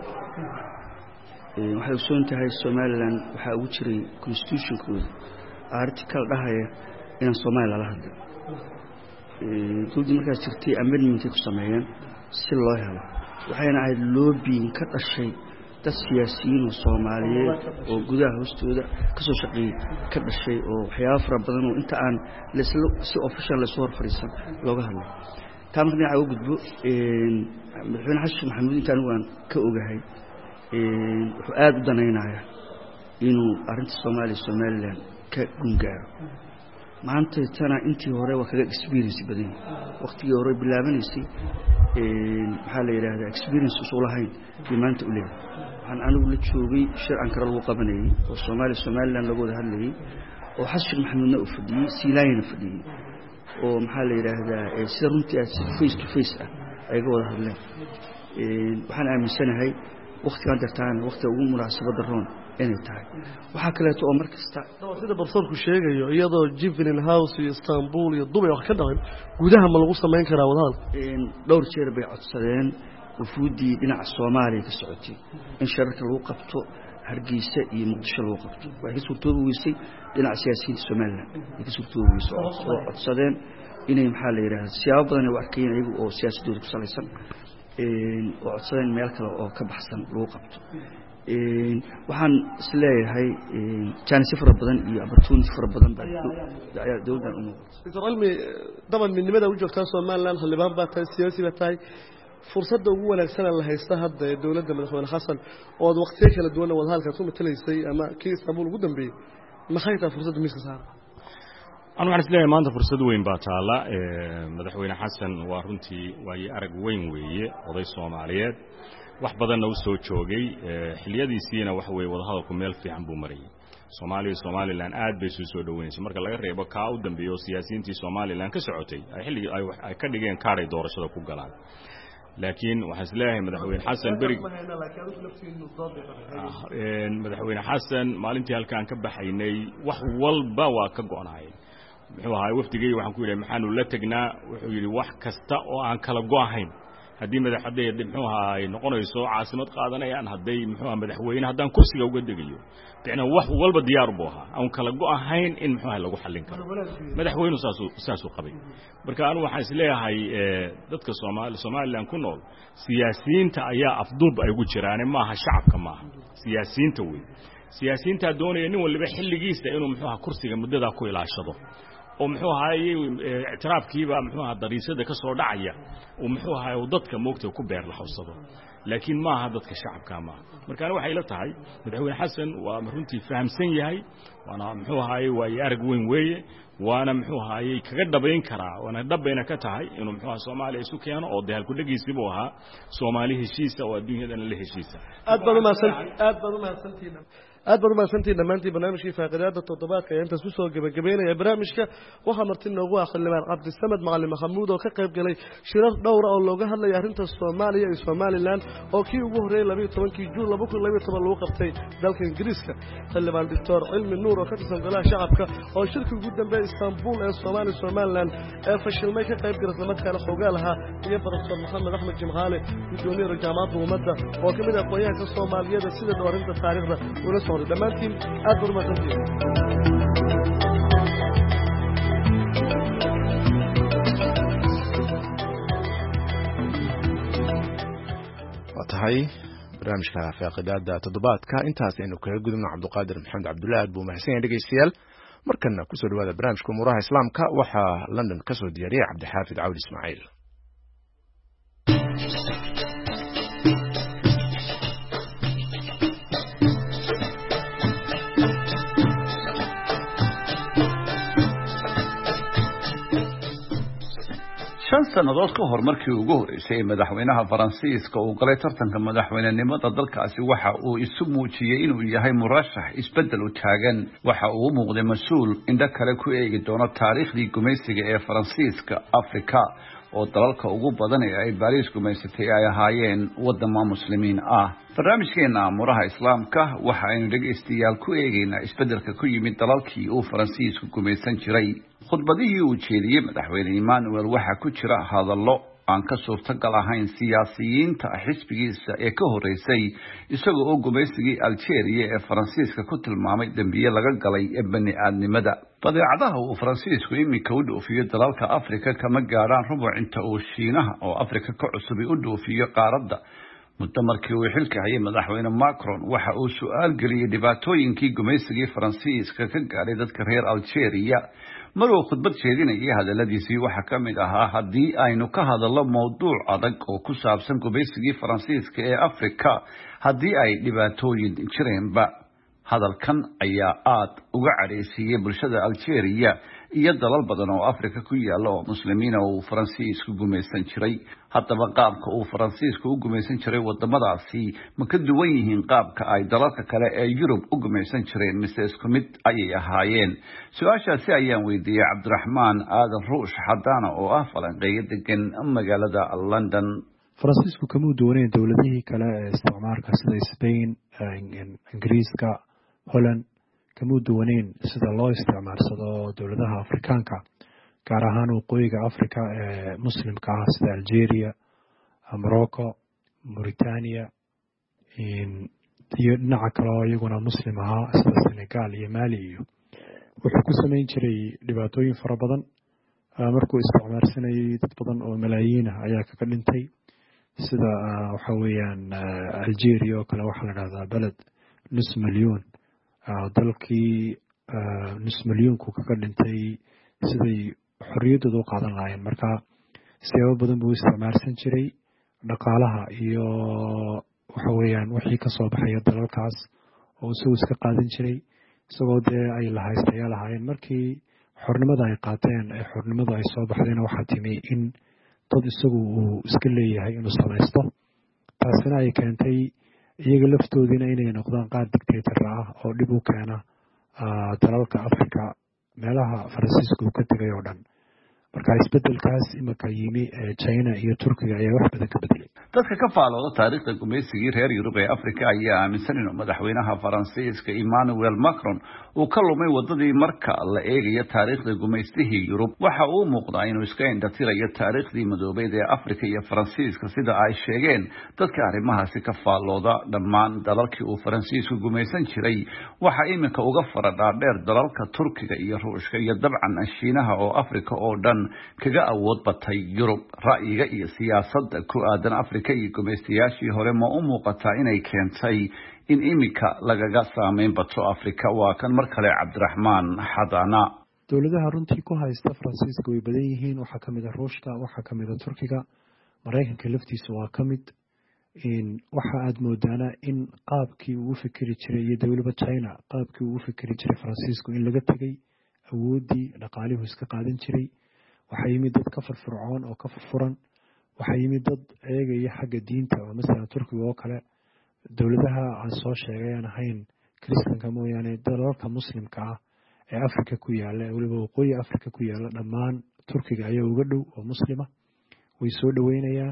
ee waxay u soo tahay Soomaaliland waxa ugu jiray constitution-kooda article dhahaya in Soomaaliya la hadlo ee dawladda markaas jirtay amendment ku sameeyeen si loo helo waxayna ahayd lobbying ka dhashay dad siyaasiyiin oo Soomaaliyeed oo gudaha hoostooda ka soo shaqeeyay ka dhashay oo waxyaabo fara badan oo inta aan la si official la soo horfariisan looga hadlo taamna dhinaca ugu gudbo een madaxweyne xasan maxamuud intaan waan ka ogahay een wuxuu aad u danaynayaa inuu arinta Soomaaliya Soomaaliland ka gungaaro maanta tana intii hore waa kaga experience badan waqtigii hore bilaabanaysay een waxa la yiraahdaa experience usoo lahayn maanta u leeyahay waxaan anigu la joogay shir aan kala lagu qabanayay oo Soomaaliya Soomaaliland lagu wada hadlayay oo xasan maxamuudna u fadhiyay siilaayna fadhiyay oo maxaa la yiraahdaa sida runtii face to face ah ay wada hadleen een waxaan aaminsanahay waqtigan dartaan waqti ugu munaasabada roon inay tahay waxa kale oo markasta sida barsoorku sheegayo iyadoo Juvenile House iyo Istanbul iyo Dubai wax ka dhacay gudaha ma lagu sameyn karaa wada hadal een dhowr jeer bay codsadeen wufuudii dhinaca Soomaaliya ka socotay in shirarka lagu qabto hargeysa iyo muqdisho lagu qabto waxay ka suurtoobi weysay dhinaca siyaasiyiinta somaliland ay ka suurtoobi weysay oo codsadeen inay maxaa la yidhahda siyaabo badan ay u arkayeen iyagu oo siyaasadooda ku salaysan oo codsadeen meel kale oo ka baxsan lagu qabto waxaan isleeyahay jaanisyo fara badan iyo opportunity fara badan baa dowladdan u muuqata doctor cilmi daban midnimada u joogtaa somaliland xildhibaan baa tahay siyaasi baa tahay fursadda ugu wanaagsanaa la haysta hadda ee dowladda madaxweyne xasan oo aad waqtiyo kala duwanna wadahadalkaad ku matalaysay ama kii istanbul ugu dambeeyey maxay tahay fursadda miiska saara anu waxaan isleeyahay maanta fursad weyn baa taalla madaxweyne xasan waa runtii waaye arag weyn weeye oday soomaaliyeed wax badanna u soo joogay xiliyadiisiina waxa weeye wadahadalku meel fiican buu marayay soomaaliya somaliland aad bay isu soo dhoweynaysa marka laga reebo kaa u dambeeyo siyaasiyiintii somaliland ka socotay ay xilligii ay ka dhigeen kaaray doorashada ku galaan laakiin waxaan isleeyahay madaxweyne xasan berig madaxweyne xasan maalintii halkaan ka baxaynay wax walba waa ka go'naayeen muxuu ahaa wafdigay waxaan ku yidhahay maxaanu la tegnaa wuxuu yidhi wax kasta oo aan kala go'ahayn haddii madaxadee muxuu ahaa ay noqonayso caasimad qaadanayaan hadday muxuu ahaa madaxweyne haddaan kursiga uga degayo bicna wax walba diyaar buu ahaa aan kala go'ahayn in muxuu ahaa lagu xallin karo madaxweynu saasuu saasuu qabay marka anu waxaan isleeyahay dadka soomaali somaliland ku nool siyaasiyiinta ayaa afduub ay ugu jiraane maaha shacabka maaha siyaasiyiinta wey siyaasiyiintaa doonaya nin waliba xilligiisa inuu muxuu ahaa kursiga muddadaa ku ilaashado oo muxuu ahaayey ictiraafkiiba muxuu ahaa dariisada ka soo dhacaya oo muxuu ahaay dadka moogta ku beer la hawsado laakiin maaha dadka shacabka maaha markaana waxay la tahay madaxweyne xasan waa runtii fahamsan yahay waana muxuu ahaayey waa arag weyn weeye waana muxuu ahaayey kaga dhabayn karaa waana dhabayna ka tahay inuu muxuu ahaa Soomaaliya isu keeno oo dahal ku dhagiisii buu ahaa Soomaali heshiisa oo adduunyadana la heshiisa aad baad u mahadsan aad baad u mahadsantiin aad baad u mahadsantiin dhamaantii barnaamijkii faaqidaada toddobaadka ee intaas ku soo gabagabeynaya barnaamijka waxaa marti noogu ah xildhibaan cabdisamed macalin maxamuud oo ka qayb galay shirar dhowr oo looga hadlay arrinta Soomaaliya iyo Somaliland oo kii ugu horeeyay laba iyo tobankii Juun laba kun laba iyo toban lagu qabtay dalka Ingiriiska xildhibaan doctor cilmi nuur oo ka tirsan golaha shacabka oo shirkii ugu dambeeyay Istanbul ee Soomaaliya Somaliland ee fashilmay ka qayb galay markaa xogaa lahaa iyo professor Maxamed Axmed Jimcaale gudoomiyaha jaamacadda ummadda oo kamid ah aqoonyahanka Soomaaliyeed sida doorinta taariikhda ula soo dhamaantiin aad baad u mahadsantiin waa tahay barnaamijka faaqidaada toddobaadka intaas aynu kaga gudubno cabdiqaadir maxamed cabdullahi aad buu mahadsan yahay dhegeystayaal markana kusoo dhawaada barnaamijka umuuraha islaamka waxaa london ka soo diyaariyay cabdixaafid cawli ismaaciil shan sannadood ka hor markii ugu horeysay madaxweynaha Faransiiska uu galay tartanka madaxweynenimada dalkaasi waxa uu isu muujiyay inuu yahay murashax isbedel u taagan waxa uu u muuqday mas'uul indho kale ku eegi doono taariikhdii gumaysiga ee Faransiiska Afrika oo dalalka ugu badan ee ay Paris gumaysatay ay ahaayeen wadamo muslimiin ah barnaamijkeena amuraha islaamka waxa aynu dhageystayaal ku eegaynaa isbedelka ku yimid dalalkii uu Faransiisku gumaysan jiray khudbadihii uu jeediyay madaxweyne Emmanuel waxa ku jira hadallo aan ka suurtagal ahayn siyaasiyiinta xisbigiisa ee ka horeysay isagoo oo gumaysigii Algeria ee Faransiiska ku tilmaamay dambiye laga galay ee bani'aadnimada badeecadaha uu Faransiisku imika u dhoofiyo dalalka Afrika kama gaaraan rubuc inta uu Shiinaha oo Afrika ka cusub u dhoofiyo qaaradda muddo markii uu xilka hayay madaxweyne Macron waxa uu su'aal geliyay dhibaatooyinkii gumaysigii Faransiiska ka gaaray dadka reer Algeria maruu khudbad jeedinayay hadaladiisii waxa ka mid ahaa haddii aynu ka hadallo mowduuc adag oo ku saabsan gumaysigii Faransiiska ee Afrika haddii ay dhibaatooyin jireenba hadalkan ayaa aad uga cadeysiyay bulshada Algeria iyo dalal badan oo Afrika ku yaala oo muslimiin oo Faransiisku gumaysan jiray haddaba qaabka uu Faransiisku u gumaysan jiray wadamadaasi ma ka duwan yihiin qaabka ay dalalka kale ee Yurub u gumaysan jireen mise isku mid ayay ahaayeen su'aashaasi ayaan weydiiyay Cabdiraxmaan Aadan Ruush Xadaana oo ah falanqeeyo degan magaalada London Faransiisku kama duwaneen dawladihii kale ee isticmaalka sida Spain Ingiriiska Holland kama duwaneen sida loo isticmaalsado dawladaha Afrikaanka gaar ahaan waqooyiga Afrika ee muslimka ah sida Algeria, Morocco, Mauritania, iyo dhinaca kale oo iyaguna muslim ahaa sida Senegal iyo Mali iyo wuxuu ku sameyn jiray dhibaatooyin fara badan markuu isticmaalsanayay dad badan oo malaayiin ah ayaa kaga dhintay sida waxa weeyaan Algeria oo kale waxa la yiraahdaa balad nus milyan dalkii nus milyanku kaga dhintay siday xorriyadooda u qaadan lahaayeen marka siyaabo badan buu isticmaalsan jiray dhaqaalaha iyo waxa weeyaan wixii ka soo baxay dalalkaas oo isagu iska qaadan jiray isagoo dee ay lahaystayaal ahaayeen markii xornimada ay qaateen ee xornimada ay soo baxdeen waxaa timi in dad isagu uu iska leeyahay inuu samaysto taasina ay keentay iyaga laftoodiina inay noqdaan qaar dictator ah oo dhib u keena dalalka Afrika meelaha Faransiisku uu ka tagay oo dhan marka isbedelkaas imaka yimi China iyo Turkiga ayaa wax badan ka bedelay dadka ka faalooda taariikhda gumaysigii reer Yurub ee Afrika ayaa aaminsan in madaxweynaha Faransiiska Emmanuel Macron uu ka lumay wadadii marka la eegayo taariikhda gumaystigii Yurub waxa uu muuqdaa inuu iska indhatirayo taariikhdii madoobeed ee Afrika iyo Faransiiska sida ay sheegeen dadka arrimahaasi ka faalooda dhammaan dalalkii uu Faransiisku gumaysan jiray waxa iminka uga faradhaa dheer dalalka Turkiga iyo Ruushka iyo dabcan Shiinaha oo Afrika oo dhan kaga awood batay Yurub ra'yiga iyo siyaasadda ku aadan Afrika iyo gumaystayaashii hore ma u muuqataa inay keentay in imika lagaga saameyn bato Afrika waa kan mar kale Cabdiraxmaan Xadana dowladaha runtii ku haysta Faransiiska way badan yihiin waxa kamid ah Ruushka waxa kamid ah Turkiga Mareykanka laftiisa waa kamid in waxa aad moodaana in qaabkii uu fikiri jiray iyo dawladda China qaabkii uu fikiri jiray Faransiisku in laga tagay awoodii dhaqaalihu iska qaadan jiray waxa yimid dad ka firfircoon oo ka furfuran waxa yimid dad eegaya xagga diinta oo mesela Turkiga oo kale dawladaha aan soo sheegay aan ahayn Kristanka mooyaane dalalka muslimka ah ee Afrika ku yaala waliba waqooyi Afrika ku yaala dhammaan Turkiga ayaa uga dhow oo muslima way soo dhaweynayaan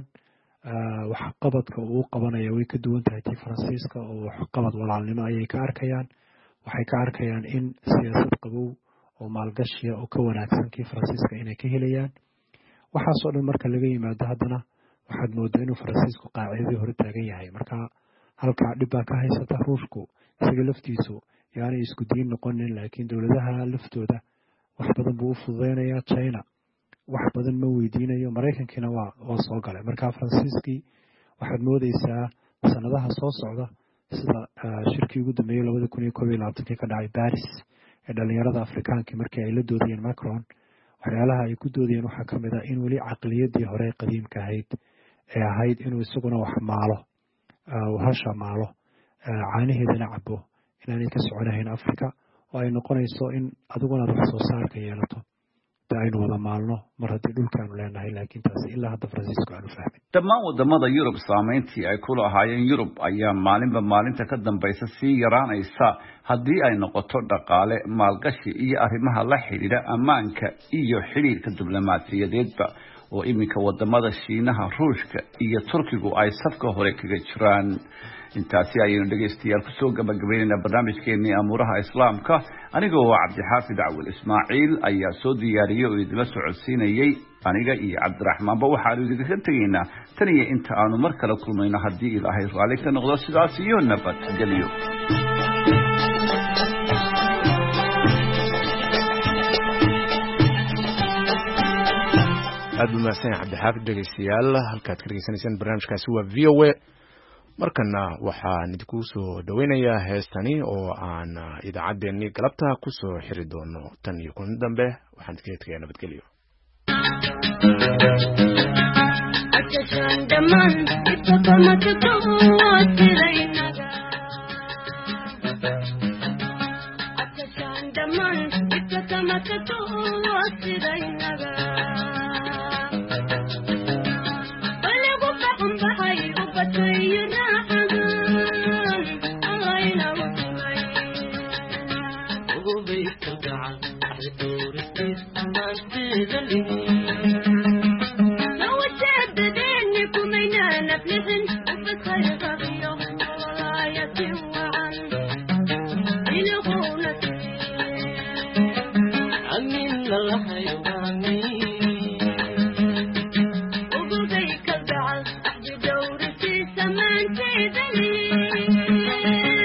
wax qabadka uu qabanayo way ka duwan tahay tii Faransiiska oo wax qabad walaalnimo ayay ka arkayaan waxay ka arkayaan in siyaasad qabow oo maalgashiga oo ka wanaagsan kii Faransiiska inay ka helayaan waxa soo dhan marka laga yimaado haddana waxaad moodaa inuu Faransiisku qaacidii hore taagan yahay marka halka dhib baa ka haysata Ruushku isaga laftiisu yaani isku diin noqonin laakiin dawladaha laftooda wax badan buu u fududeynayaa China wax badan ma weydiinayo Mareykankina waa waa soo galay marka Faransiiskii waxaad moodaysaa sanadaha soo socda sida shirkii ugu dambeeyay laba kun iyo koob iyo labaatan ka dhacay Paris ee dhalinyarada Afrikaanka markii ay la doodayeen Macron waxyaalaha ay ku doodayeen waxa kamid ah in wali aqliyadii hore qadiimka ahayd ee ahayd inuu isaguna wax maalo oo hasha maalo caanaheedana cabo inaanay ka soconayn Afrika oo ay noqonayso in adiguna wax soo saarka yeelato aynu wada maalno mar haddii dhulkaanu leenahay laakiin taasi ilaa hadda Faransiisku aanu fahmin dhammaan wadamada Yurub saameyntii ay ku lahaayeen Yurub ayaa maalinba maalinta ka dambaysa sii yaraanaysa haddii ay noqoto dhaqaale maalgashi iyo arrimaha la xiriira ammaanka iyo xiriirka diblomaasiyadeedba oo iminka wadamada Shiinaha Ruushka iyo Turkigu ay safka hore kaga jiraan intaasi ayaynu dhegeystayaal ku soo gabagabeynayna barnaamijkeennii amuuraha islaamka aniga oo Cabdixaafid Cawil Ismaaciil ayaa soo diyaariyay oo idila socodsiinayay aniga iyo Cabdiraxmaanba waxaanu idinka tegaynaa tan iyo inta aanu mar kale kulmayno haddii Ilaahay raali ka noqdo sidaas iyo nabadgelyo aad u mahadsan Cabdixaafid dhegeystayaal halkaad ka dhegeysanaysaan barnaamijkaasi waa V O A markana waxaan idinku soo dhaweynayaa heestani oo aan idaacaddeenii galabta ku soo xiri doono tan iyo kun dambe waxaan idinkaga tegayaa nabadgelyo Thank you.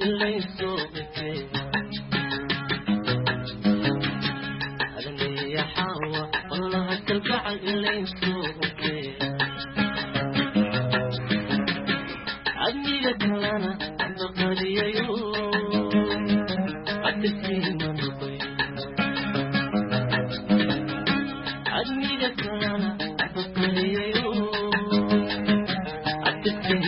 Thank you.